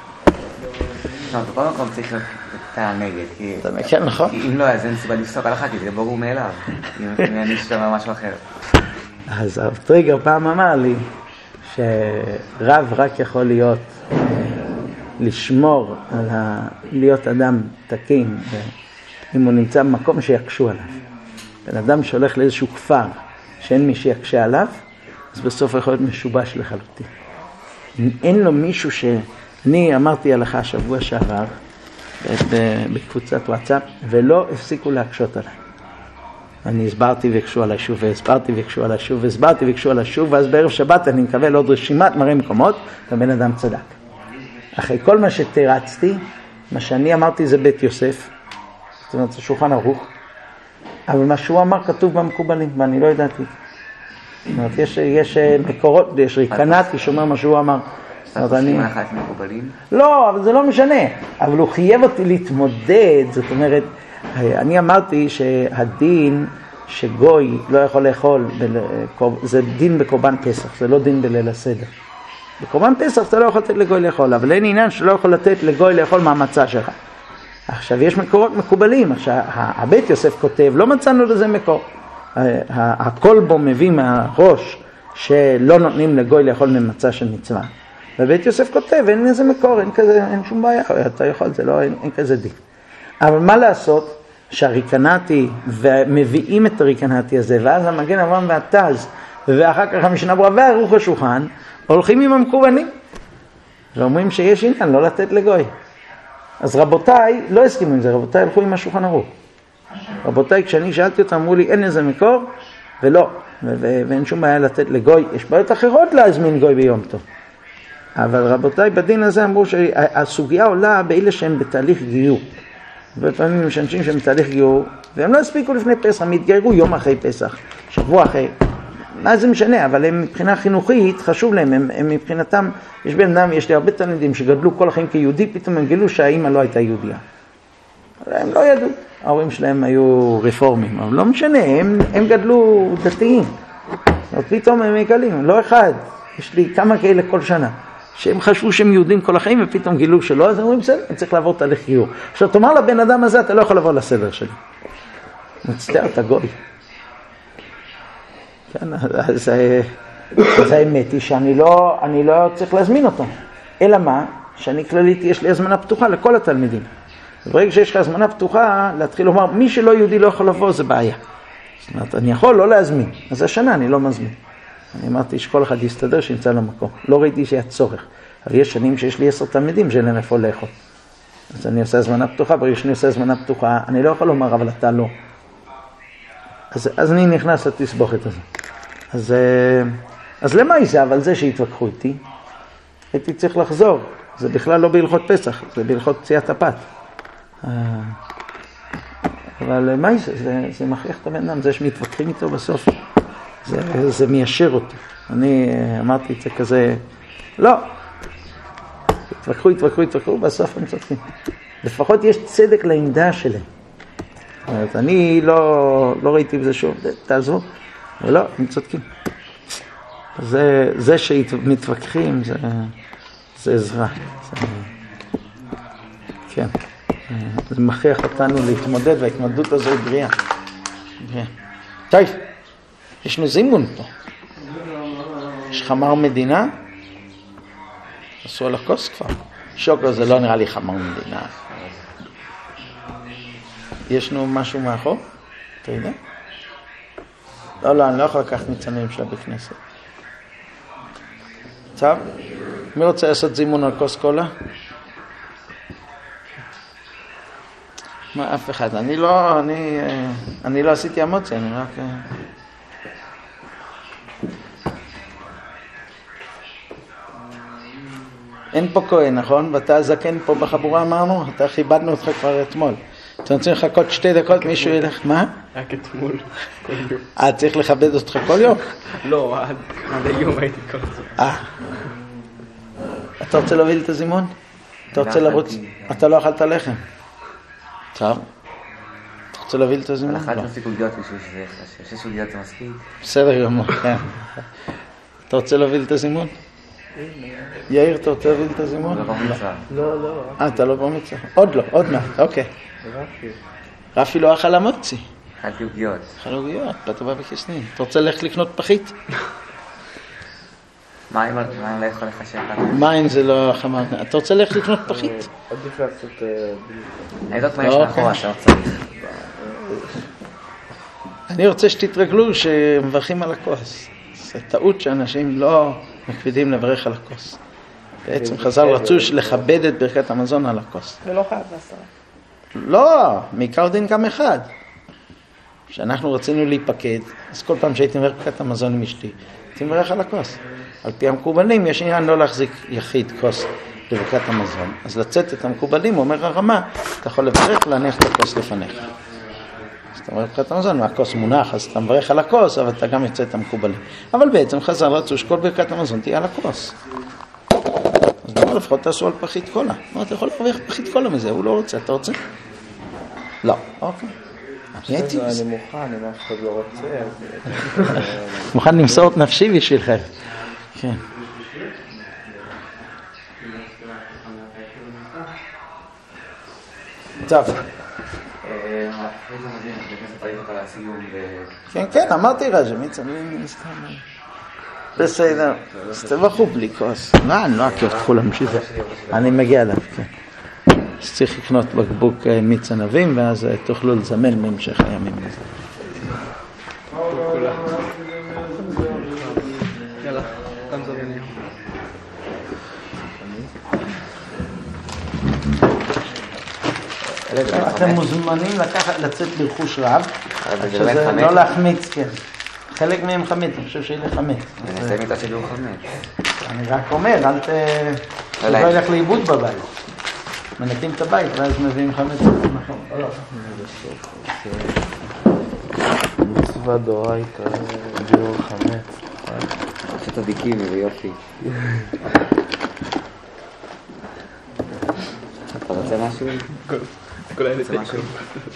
בכל מקום צריך אתה נגד, כי אם לא, אז אין סיבה לפסוק הלכה, כי זה ברור מאליו, אם אני אשתמע משהו אחר. אז הרב טריגר פעם אמר לי, שרב רק יכול להיות, לשמור על להיות אדם תקין, אם הוא נמצא במקום שיקשו עליו. בן אדם שהולך לאיזשהו כפר, שאין מי שיקשה עליו, אז בסוף יכול להיות משובש לחלוטין. אין לו מישהו אני אמרתי הלכה השבוע שעבר, בקבוצת וואטסאפ, ולא הפסיקו להקשות עליי. אני הסברתי והקשו עליי שוב, והסברתי והקשו עליי שוב, והסברתי והקשו עליי שוב, ואז בערב שבת אני מקבל עוד רשימת מראה מקומות, והבן אדם צדק. אחרי כל מה שתרצתי, מה שאני אמרתי זה בית יוסף, זאת אומרת, זה שולחן ערוך, אבל מה שהוא אמר כתוב במקובלים, ואני לא ידעתי. זאת אומרת, יש מקורות, יש ריקנתי שאומר מה שהוא אמר. מה אחת מקובלים? לא, אבל זה לא משנה. אבל הוא חייב אותי להתמודד, זאת אומרת, אני אמרתי שהדין שגוי לא יכול לאכול, זה דין בקורבן פסח, זה לא דין בליל הסדר. בקורבן פסח אתה לא יכול לתת לגוי לאכול, אבל אין עניין שלא יכול לתת לגוי לאכול מהמצה שלך. עכשיו יש מקורות מקובלים, עכשיו הבית יוסף כותב, לא מצאנו לזה מקור. הכל בו מביא מהראש שלא נותנים לגוי לאכול ממצה של מצווה. ובית יוסף כותב, אין איזה מקור, אין שום בעיה, אתה יכול, זה לא, אין כזה דין. אבל מה לעשות שהריקנתי, ומביאים את הריקנתי הזה, ואז המגן אברהם והתז, ואחר כך המשנה ברורה והערוך השולחן, הולכים עם המקובלים. ואומרים שיש עניין לא לתת לגוי. אז רבותיי לא הסכימו עם זה, רבותיי הלכו עם השולחן ערוך. רבותיי, כשאני שאלתי אותם, אמרו לי, אין איזה מקור, ולא, ואין שום בעיה לתת לגוי. יש בעיות אחרות להזמין גוי ביום טוב. אבל רבותיי, בדין הזה אמרו שהסוגיה עולה באלה שהם בתהליך גיור. בפעמים יש אנשים שהם בתהליך גיור, והם לא הספיקו לפני פסח, הם התגיירו יום אחרי פסח, שבוע אחרי. מה זה משנה? אבל הם מבחינה חינוכית, חשוב להם, הם מבחינתם, יש בן אדם, יש לי הרבה תלמידים שגדלו כל החיים כיהודי, פתאום הם גילו שהאימא לא הייתה יהודיה. הם לא ידעו, ההורים שלהם היו רפורמים, אבל לא משנה, הם גדלו דתיים. פתאום הם מגלים, לא אחד, יש לי כמה כאלה כל שנה, שהם חשבו שהם יהודים כל החיים, ופתאום גילו שלא, אז הם אומרים, בסדר, אני צריך לעבור תהליך גיור. עכשיו, תאמר לבן אדם הזה, אתה לא יכול לעבור לסדר שלי. מצטער, אתה גוי. כן, אז האמת היא שאני לא צריך להזמין אותו. אלא מה? שאני כללית יש לי הזמנה פתוחה לכל התלמידים. ברגע שיש לך הזמנה פתוחה, להתחיל לומר, מי שלא יהודי לא יכול לבוא, זה בעיה. זאת אומרת, אני יכול לא להזמין. אז השנה אני לא מזמין. אני אמרתי שכל אחד יסתדר שימצא לו מקום. לא ראיתי שהיה צורך. אבל יש שנים שיש לי 10 תלמידים שאין להם איפה לאכול. אז אני עושה הזמנה פתוחה, ברגע שאני עושה הזמנה פתוחה, אני לא יכול לומר, אבל אתה לא. אז אני נכנס לתסבוכת הזו. אז למה זה? אבל זה שהתווכחו איתי, הייתי צריך לחזור. זה בכלל לא בהלכות פסח, זה בהלכות פציעת הפת. אבל מה זה מכריח את הבן אדם, זה שמתווכחים איתו בסוף. זה מיישר אותי. אני אמרתי את זה כזה, לא. התווכחו, בסוף הם צודקים. לפחות יש צדק לעמדה שלהם. זאת אומרת, אני לא ראיתי בזה שוב, תעזבו. ולא, הם צודקים. זה שמתווכחים, זה עזרה. כן. זה מכריח אותנו להתמודד, וההתמודדות הזו היא בריאה. טוב, יש לנו זימון פה. יש חמר מדינה? עשו על הכוס כבר. שוקר זה לא נראה לי חמר מדינה. יש לנו משהו מאחור? אתה יודע? לא, אני לא יכול לקחת מצלמים שלה בכנסת. טוב, מי רוצה לעשות זימון על כוס קולה? מה, אף אחד. אני לא עשיתי אמוציה, אני רק... אין פה כהן, נכון? ואתה זקן פה בחבורה, אמרנו? אתה כיבדנו אותך כבר אתמול. אתם רוצים לחכות 2 דקות, מישהו ילך, מה? רק אתמול, כל יום. צריך לכבד אותך כל יום? לא, עד היום הייתי כל זה. אתה רוצה להוביל את הזימון? אתה רוצה לרוץ? אתה לא אכלת לחם? טוב. אתה רוצה להוביל את הזימון? על אחת מספיק עוגיות בשביל שזה, 6 עוגיות זה מספיק. בסדר גמור, כן. אתה רוצה להוביל את הזימון? יאיר, אתה רוצה להוביל את הזימון? לא במצווה. לא. אתה לא במצווה? עוד לא, עוד מעט, אוקיי. רפי לא אכל המוצי. אכלתי עוגיות. אכל עוגיות, בטובה בכסנין. אתה רוצה ללכת לקנות פחית? מים לא יכול לחשב. מים זה לא חמר. אתה רוצה ללכת לקנות פחית? עדיף לעשות... אני יודעת מה יש מאחורה, אתה צריך. אני רוצה שתתרגלו שמברכים על הכוס. זה טעות שאנשים לא מקפידים לברך על הכוס. בעצם חז"ל רצו לכבד את ברכת המזון על הכוס. ולא חייב 10. לא, מעיקר דין גם אחד. כשאנחנו רצינו להיפקד, אז כל פעם שהייתי מברך ברכת המזון עם אשתי, הייתי מברך על הכוס. על פי המקובלים יש עניין לא להחזיק יחיד כוס בברכת המזון. אז לצאת את המקובלים, אומר הרמה, אתה יכול לברך ולהניח את הכוס לפניך. אז אתה מברך ברכת המזון, והכוס מונח, אז אתה מברך על הכוס, אבל אתה גם יוצא את המקובלים. אבל בעצם חז"ל רצו שכל ברכת המזון תהיה על הכוס. אז דבר לפחות תעשו על פחית קולה. מה, אתה יכול להרוויח פחית קולה מזה? הוא לא רוצה, אתה רוצה? לא, אוקיי. אני מוכן, אם אף אחד לא רוצה. מוכן למסור את נפשי בשבילכם. כן. טוב. כן, אמרתי רז'ה, מי צמאים מסתם. בסדר, אז תבחו בלי כוס. אני לא אקיר את כולם בשביל זה. אני מגיע אליו, כן. אז צריך לקנות בקבוק מיץ ענבים, ואז תוכלו לזמן מהמשך הימים הזה. יאללה, תם זמני. אתם מוזמנים לצאת ברכוש רב, שזה לא להחמיץ, כן. חלק מהם חמץ, אני חושב שיהיה לחמץ. אני אעשה מיטה שלי הוא חמץ. אני רק אומר, לא ילך לאיבוד בבית. מנקים את הבית, ואז מביאים חמץ. מצווה דאורייתא, ביאור חמץ. עושה צדיקים ויופי. אתה רוצה משהו? כל האלה רוצה משהו?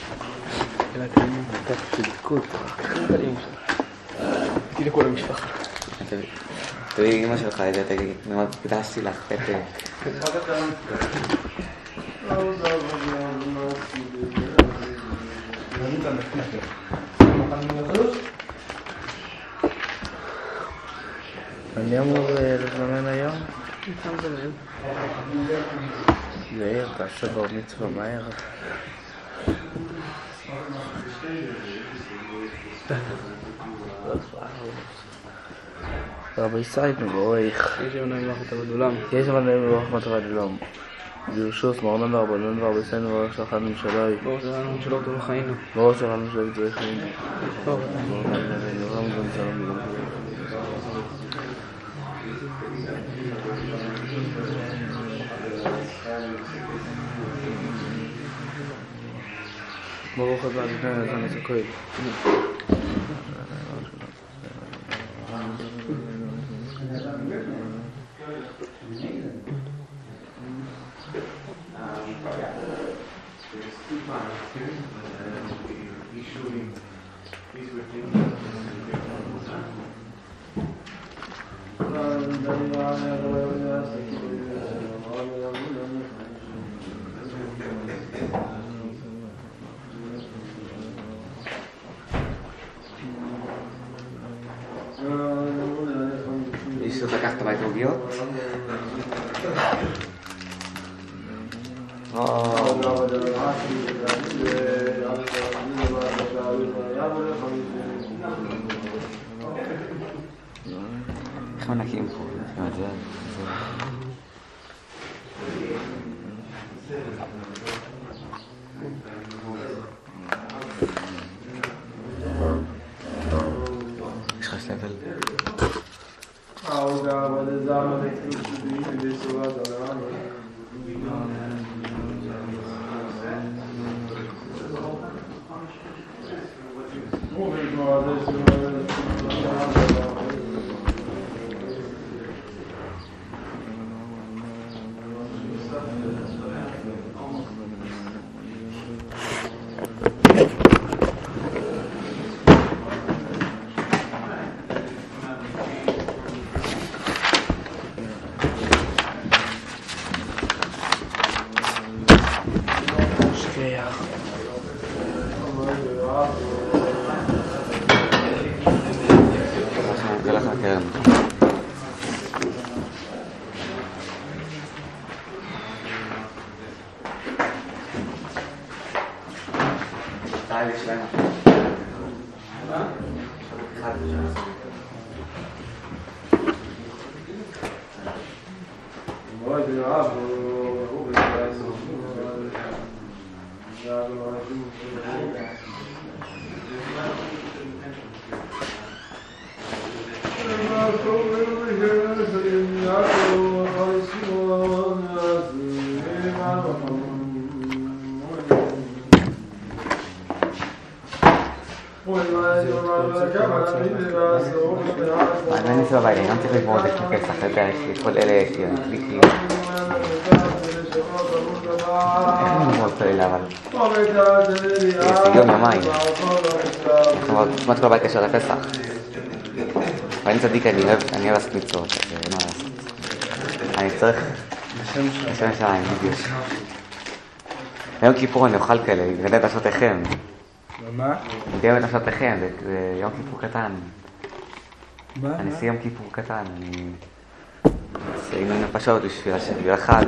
תגיד לכל המשפחה. תראי אמא שלך את זה, תגיד, מאוד קדשתי לך פתק. אני אמור לזמן היום? כמה זה מהם? יאיר, תעשה בר מצווה מהר. רבי סיידנו באורך. יש לנו עם רחמת הבדולם. יש לנו עם רחמת הבדולם. בירשוס, מרנן והרבנן והרבי סיידנו ואורך שלחד ממשלוי. ברור שלנו שלא אותו לחיינו. ברור שלנו שלא יצא חיינו. טוב. ברוך הבא, לפני נתן את הכל. מישהו צריך לקחת בית עוגיות? איך מנקים פה? יש לך סבל? אני ניסו בבית, אני גם צריך לגמור את זה כפסח, כל אלה יש לי, אני קליקים. איך אני נגמור את אלה אבל? זה יום יומיים. כמעט כל הבית קשר לפסח. ואני צדיק, אני אוהב לעשות מצוות, אז מה לעשות? אני צריך... לשם שעיים, בדיוק. ביום כיפור אני אוכל כאלה, יגדל את נפשותיכם. מה? יגדל את נפשותיכם, זה יום כיפור קטן. מה? אני אעשה יום כיפור קטן, אני אעשה עם נפשות בשביל החג.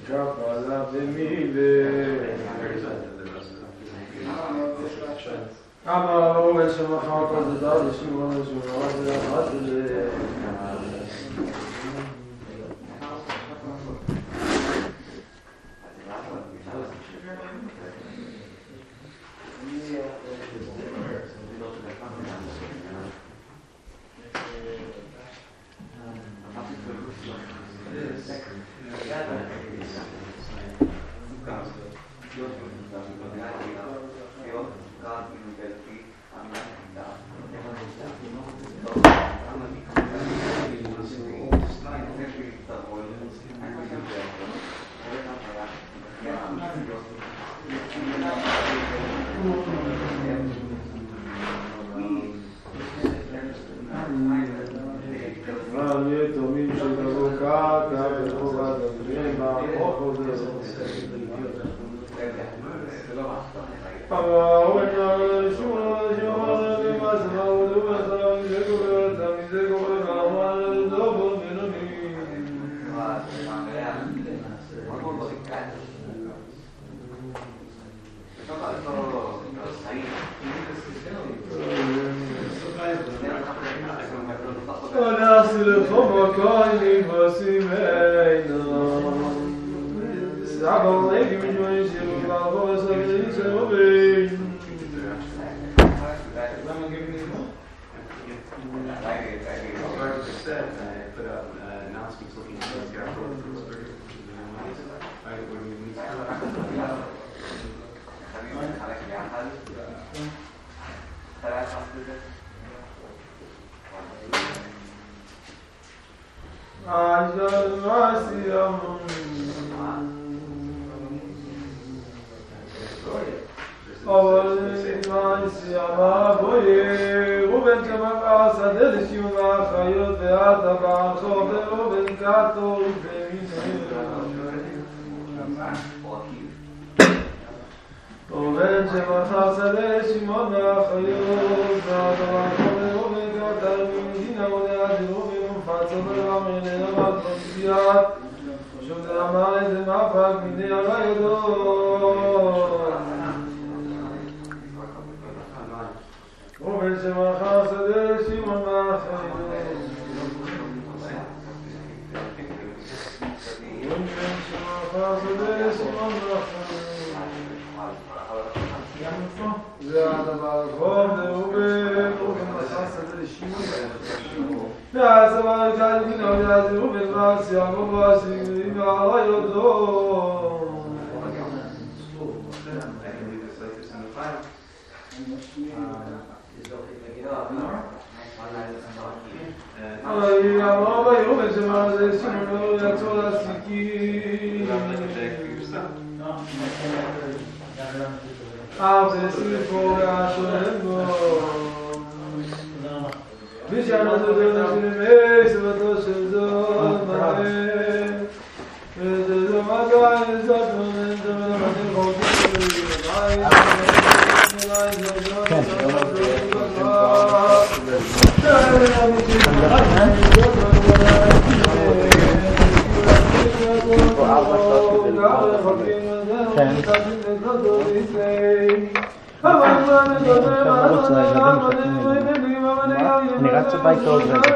אני רץ הביתה עוד רגע.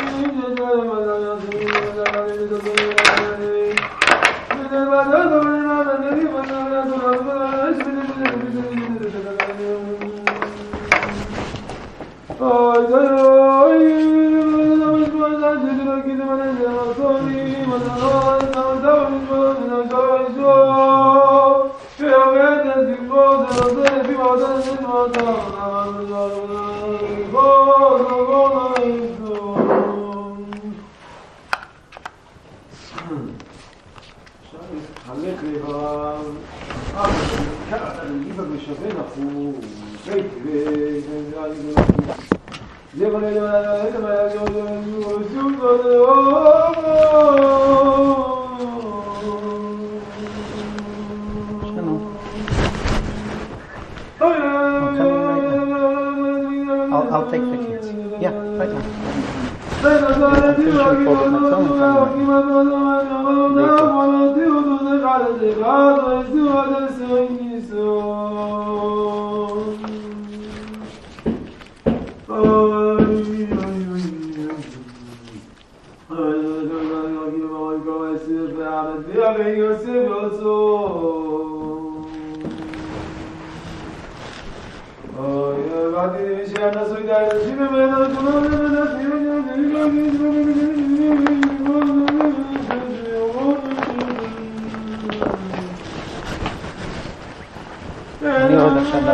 I'll take the kids. Yeah, right now. I'm אני עוד עכשיו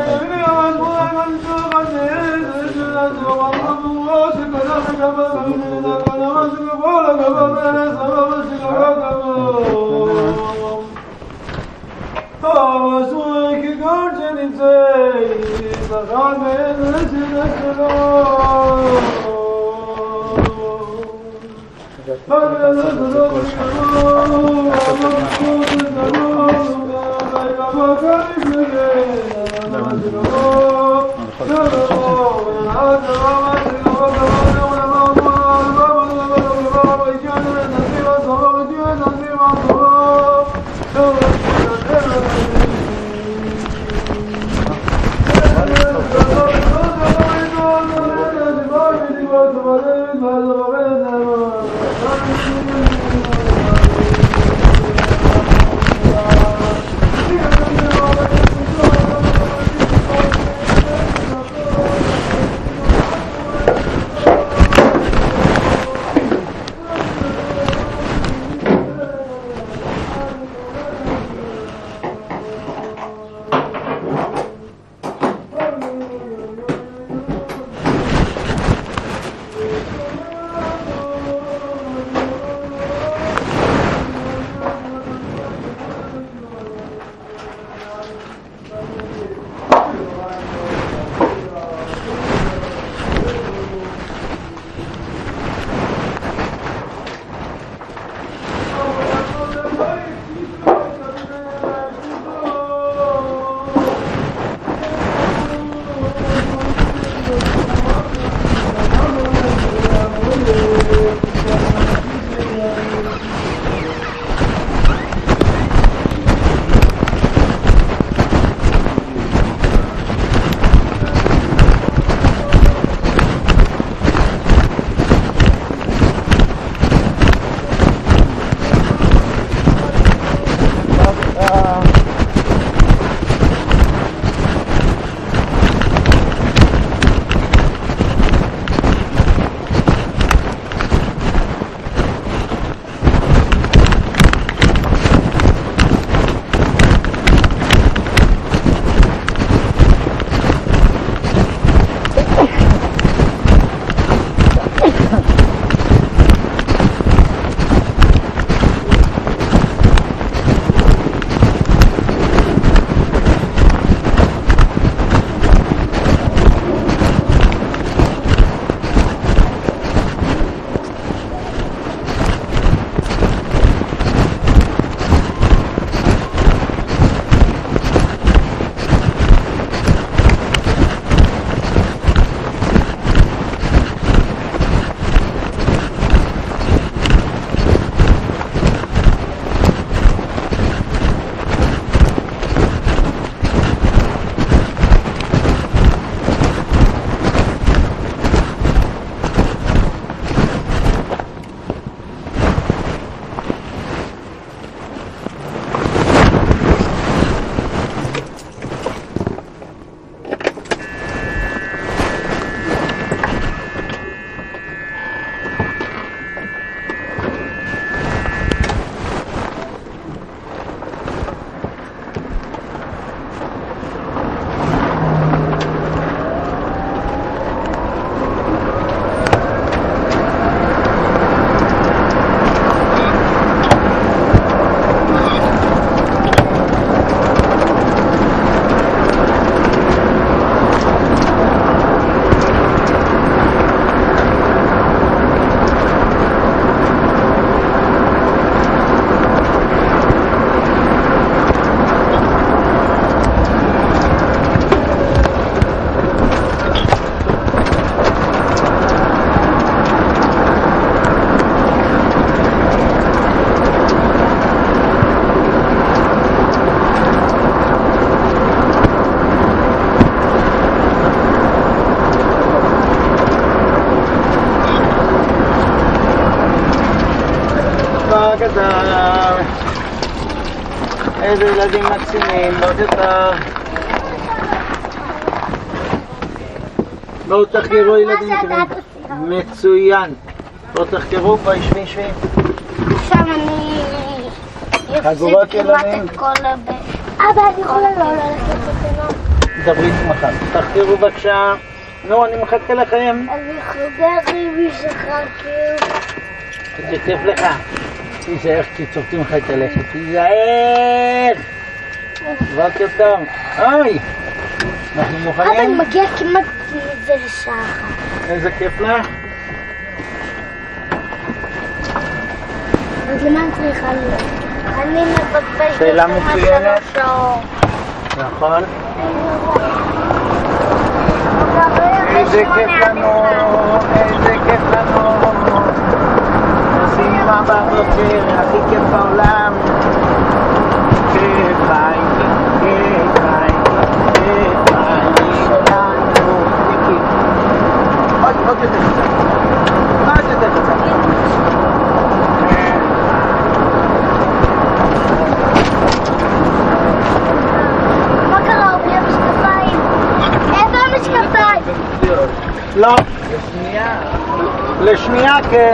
איזה ילדים מקסימים, בוקר טוב. בואו תחקרו ילדים טובים. מצוין. בואו תחקרו פה, ישבי. עכשיו אני חגורות ילדים. אבא, אני יכולה לא ללכת לתנות. דברי איתך. תחקרו בבקשה. נו, אני מחכה לכם. אני חוגג עם משחקים. זה כיף לך. תיזהר כי צורטים לך את הלכת. תיזהר. בוקר טוב. אוי. אנחנו אבא, מוכנים? אני מגיע כמעט מזה לשעה אחת. איזה כיף לך. אז למה אני צריכה להיות? אני מבקש שאלה מצוינת. 3 שעות. נכון. איזה כיף לנו, איזה כיף לנו. נוסעים עם אבא בבוקר, הכי כיף בעולם. כיף בית, כיף בית, כיף בית שלנו. מיקי. עוד יותר קצת. עוד יותר קצת. מה קרה? הוא בלי המשקפיים. איפה המשקפיים? לא. לשנייה כן.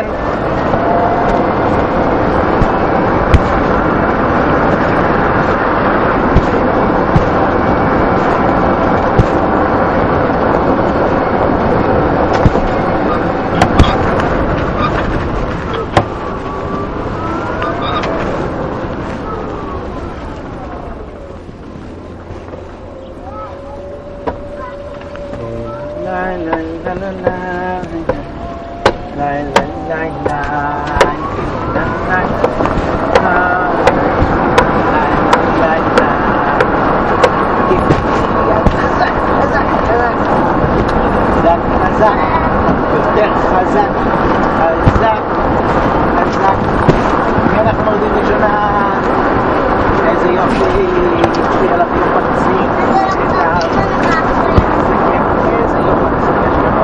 יותר חזק, חזק, חזק. אנחנו מורדים ראשונה. איזה יופי, תהיה לך יום מקסים. איזה יום מקסים יש לנו.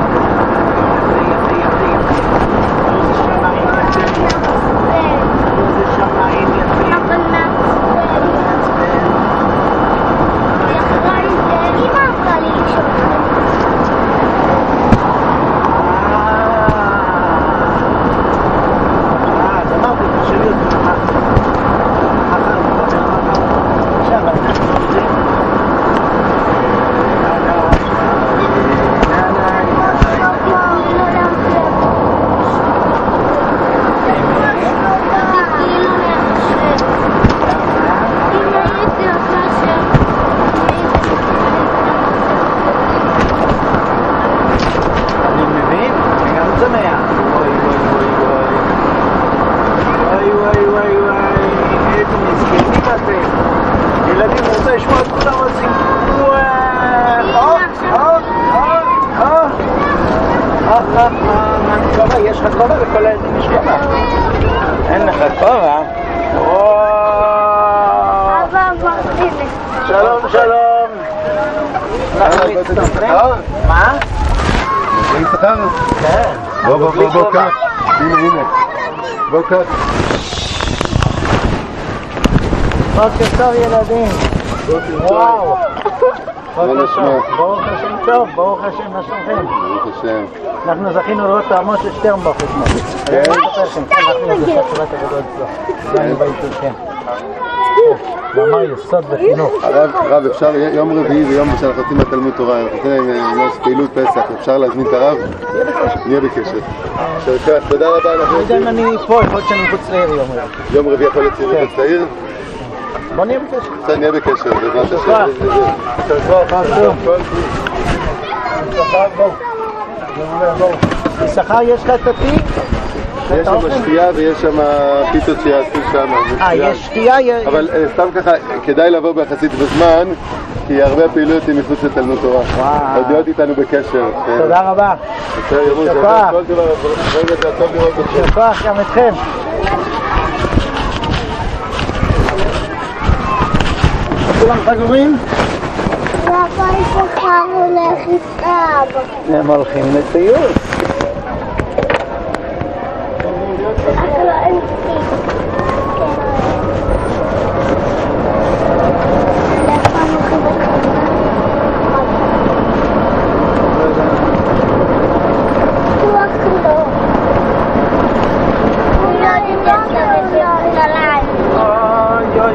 איזה שמיים יפים. איזה שמיים יפים. אבל מעצבן. אמא אמרה לי לשאול. אז אמרתי, תשאלי אותי מה. עכשיו אנחנו עובדים. אני מבין, אני גם שמח. וואי, איזה מסכנים אתם. ילדים רוצה לשמוע את כולם עושים כובע, יש לך כובע וכל הילדים יש כובע. אין לך כובע? אבא אמרתי לך. שלום. אנחנו מצטרפים. מה? אין שכר? כן. בוא קח. הנה. בוא קח. בוקר טוב ילדים. וואו. בוקר טוב. ברוך השם טוב, ברוך השם, מה שלומכם? ברוך השם. אנחנו זכינו לראות טעמו של שטרנבוך אתמול. כן? אנחנו זה חצבת הגדול שלו. אני בעיתון, כן. מאמר יסוד בחינוך. הרב, אפשר יום רביעי ויום שאנחנו יוצאים מהתלמוד תורה, אנחנו נותנים להם ממש פעילות פסח, אפשר להזמין את הרב? נהיה בקשר. תודה רבה. אני יודע אם אני פה, יכול להיות שאני מחוץ לעיר יום רביעי. יום רביעי יכול להיות צירוף מחוץ לעיר? בוא נהיה בקשר. בסדר, נהיה בקשר. יששכר, יש לך את התיק? יש שם שתייה ויש שם פיתות שיעשו שם. יש שתייה? אבל סתם ככה, כדאי לבוא ביחסית בזמן, כי הרבה פעילויות היא מחוץ לתלמוד תורה. עוד להיות איתנו בקשר. תודה רבה. שכוח. שכוח גם אתכם. כולם חגורים? ואבא יששכר הולך איתם. הם הולכים לטיול.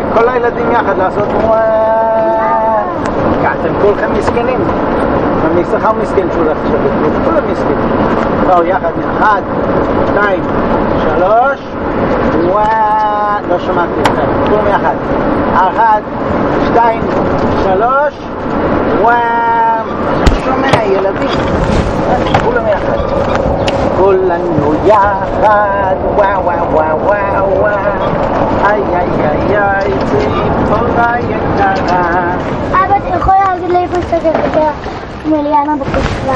כל הילדים יחד לעשות אתם כולכם מסכנים. אני שכר מסכן שהוא לך שווה, כולם מסכנים. לא, יחד, 1, 2, 3, לא שמעתי אתכם, כולם יחד. 1, 2, 3, שומע ילדים, כולם יחד. כולנו יחד, וואו וואו וואו וואו וואו, איי איי איי איי, ציפורה יקרה. אבא, אתה יכול להגיד לי איפה השתתפת מליאנה בקושרה?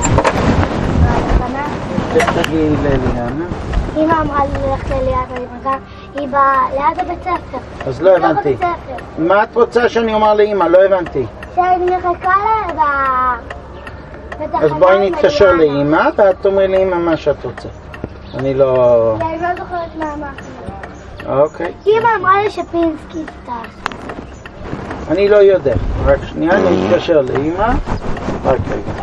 תגיעי לאליאנה. אמא אמרה לי ללכת לאליאנה, היא באה ליד הבית ספר. אז לא הבנתי. מה את רוצה שאני אומר לאמא? לא הבנתי. שאני מחכה לה בתחנה. אז בואי נתקשר לאמא ואת תאמרי לאמא מה שאת רוצה. אני לא... אני לא זוכרת מה אמרתי. אוקיי. אמא אמרה לי שפינסקי טס. אני לא יודע. רק שנייה, אני אתקשר לאמא. רק רגע.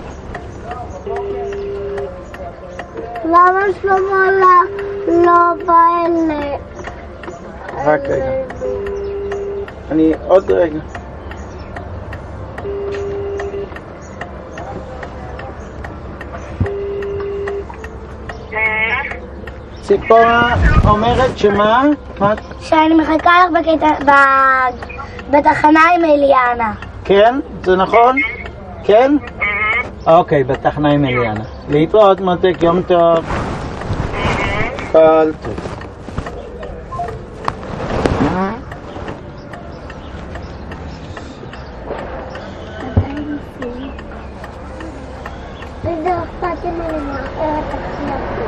למה שלמה לא בא אלה? רק רגע. אני עוד רגע. ציפורה אומרת שמה? שאני מחכה לך בתחנה עם אליאנה. כן? זה נכון? כן? אוקיי, בתחנה עם אליאנה. להתראות מותק, יום טוב. כל טוב. זה אכפת ממנו, אחרת תקשיב.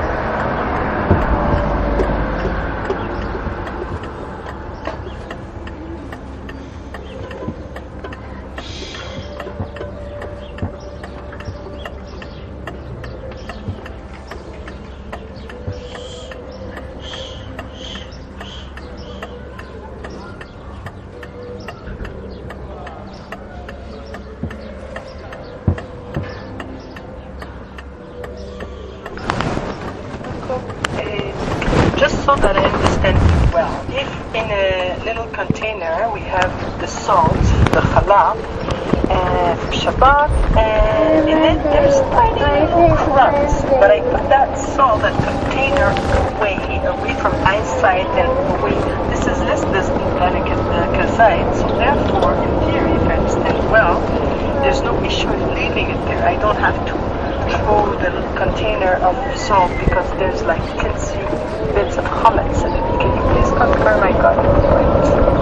Just so that I understand well, if in a little container we have the salt, the challah, Shabbat, and in it there's tiny little crumbs, but I put that salt, that container away from eyesight and away. This is listed like a kazait, so therefore, in theory, if I understand well, there's no issue in leaving it there. I don't have to throw the container of salt because there's like teensy bits of chametz in it. Can you please confirm I got it right?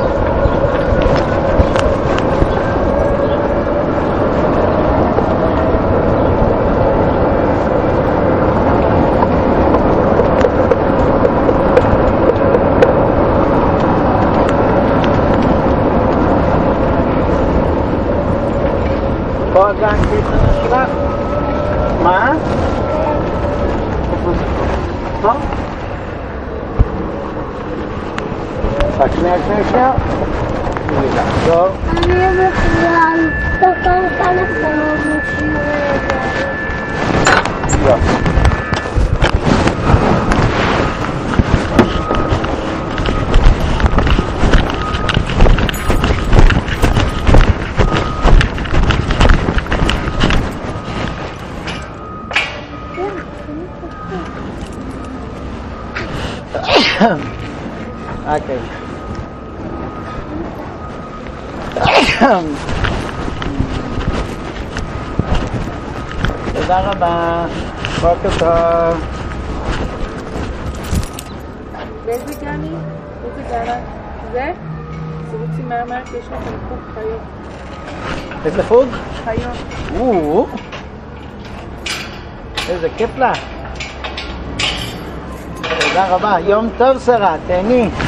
פה הגן שלך? מה? פה? רק שנייה. טוב. אני בכלל, תוכל טלפון ושיעור לא. אוקיי. תודה רבה. בוקר טוב. באיזה גני? איזה גנה? זה? זה רוצים מהר כי יש לכם חוג חיות. איזה חוג? חיות. איזה כיף לך. תודה רבה. יום טוב שרה, תהני.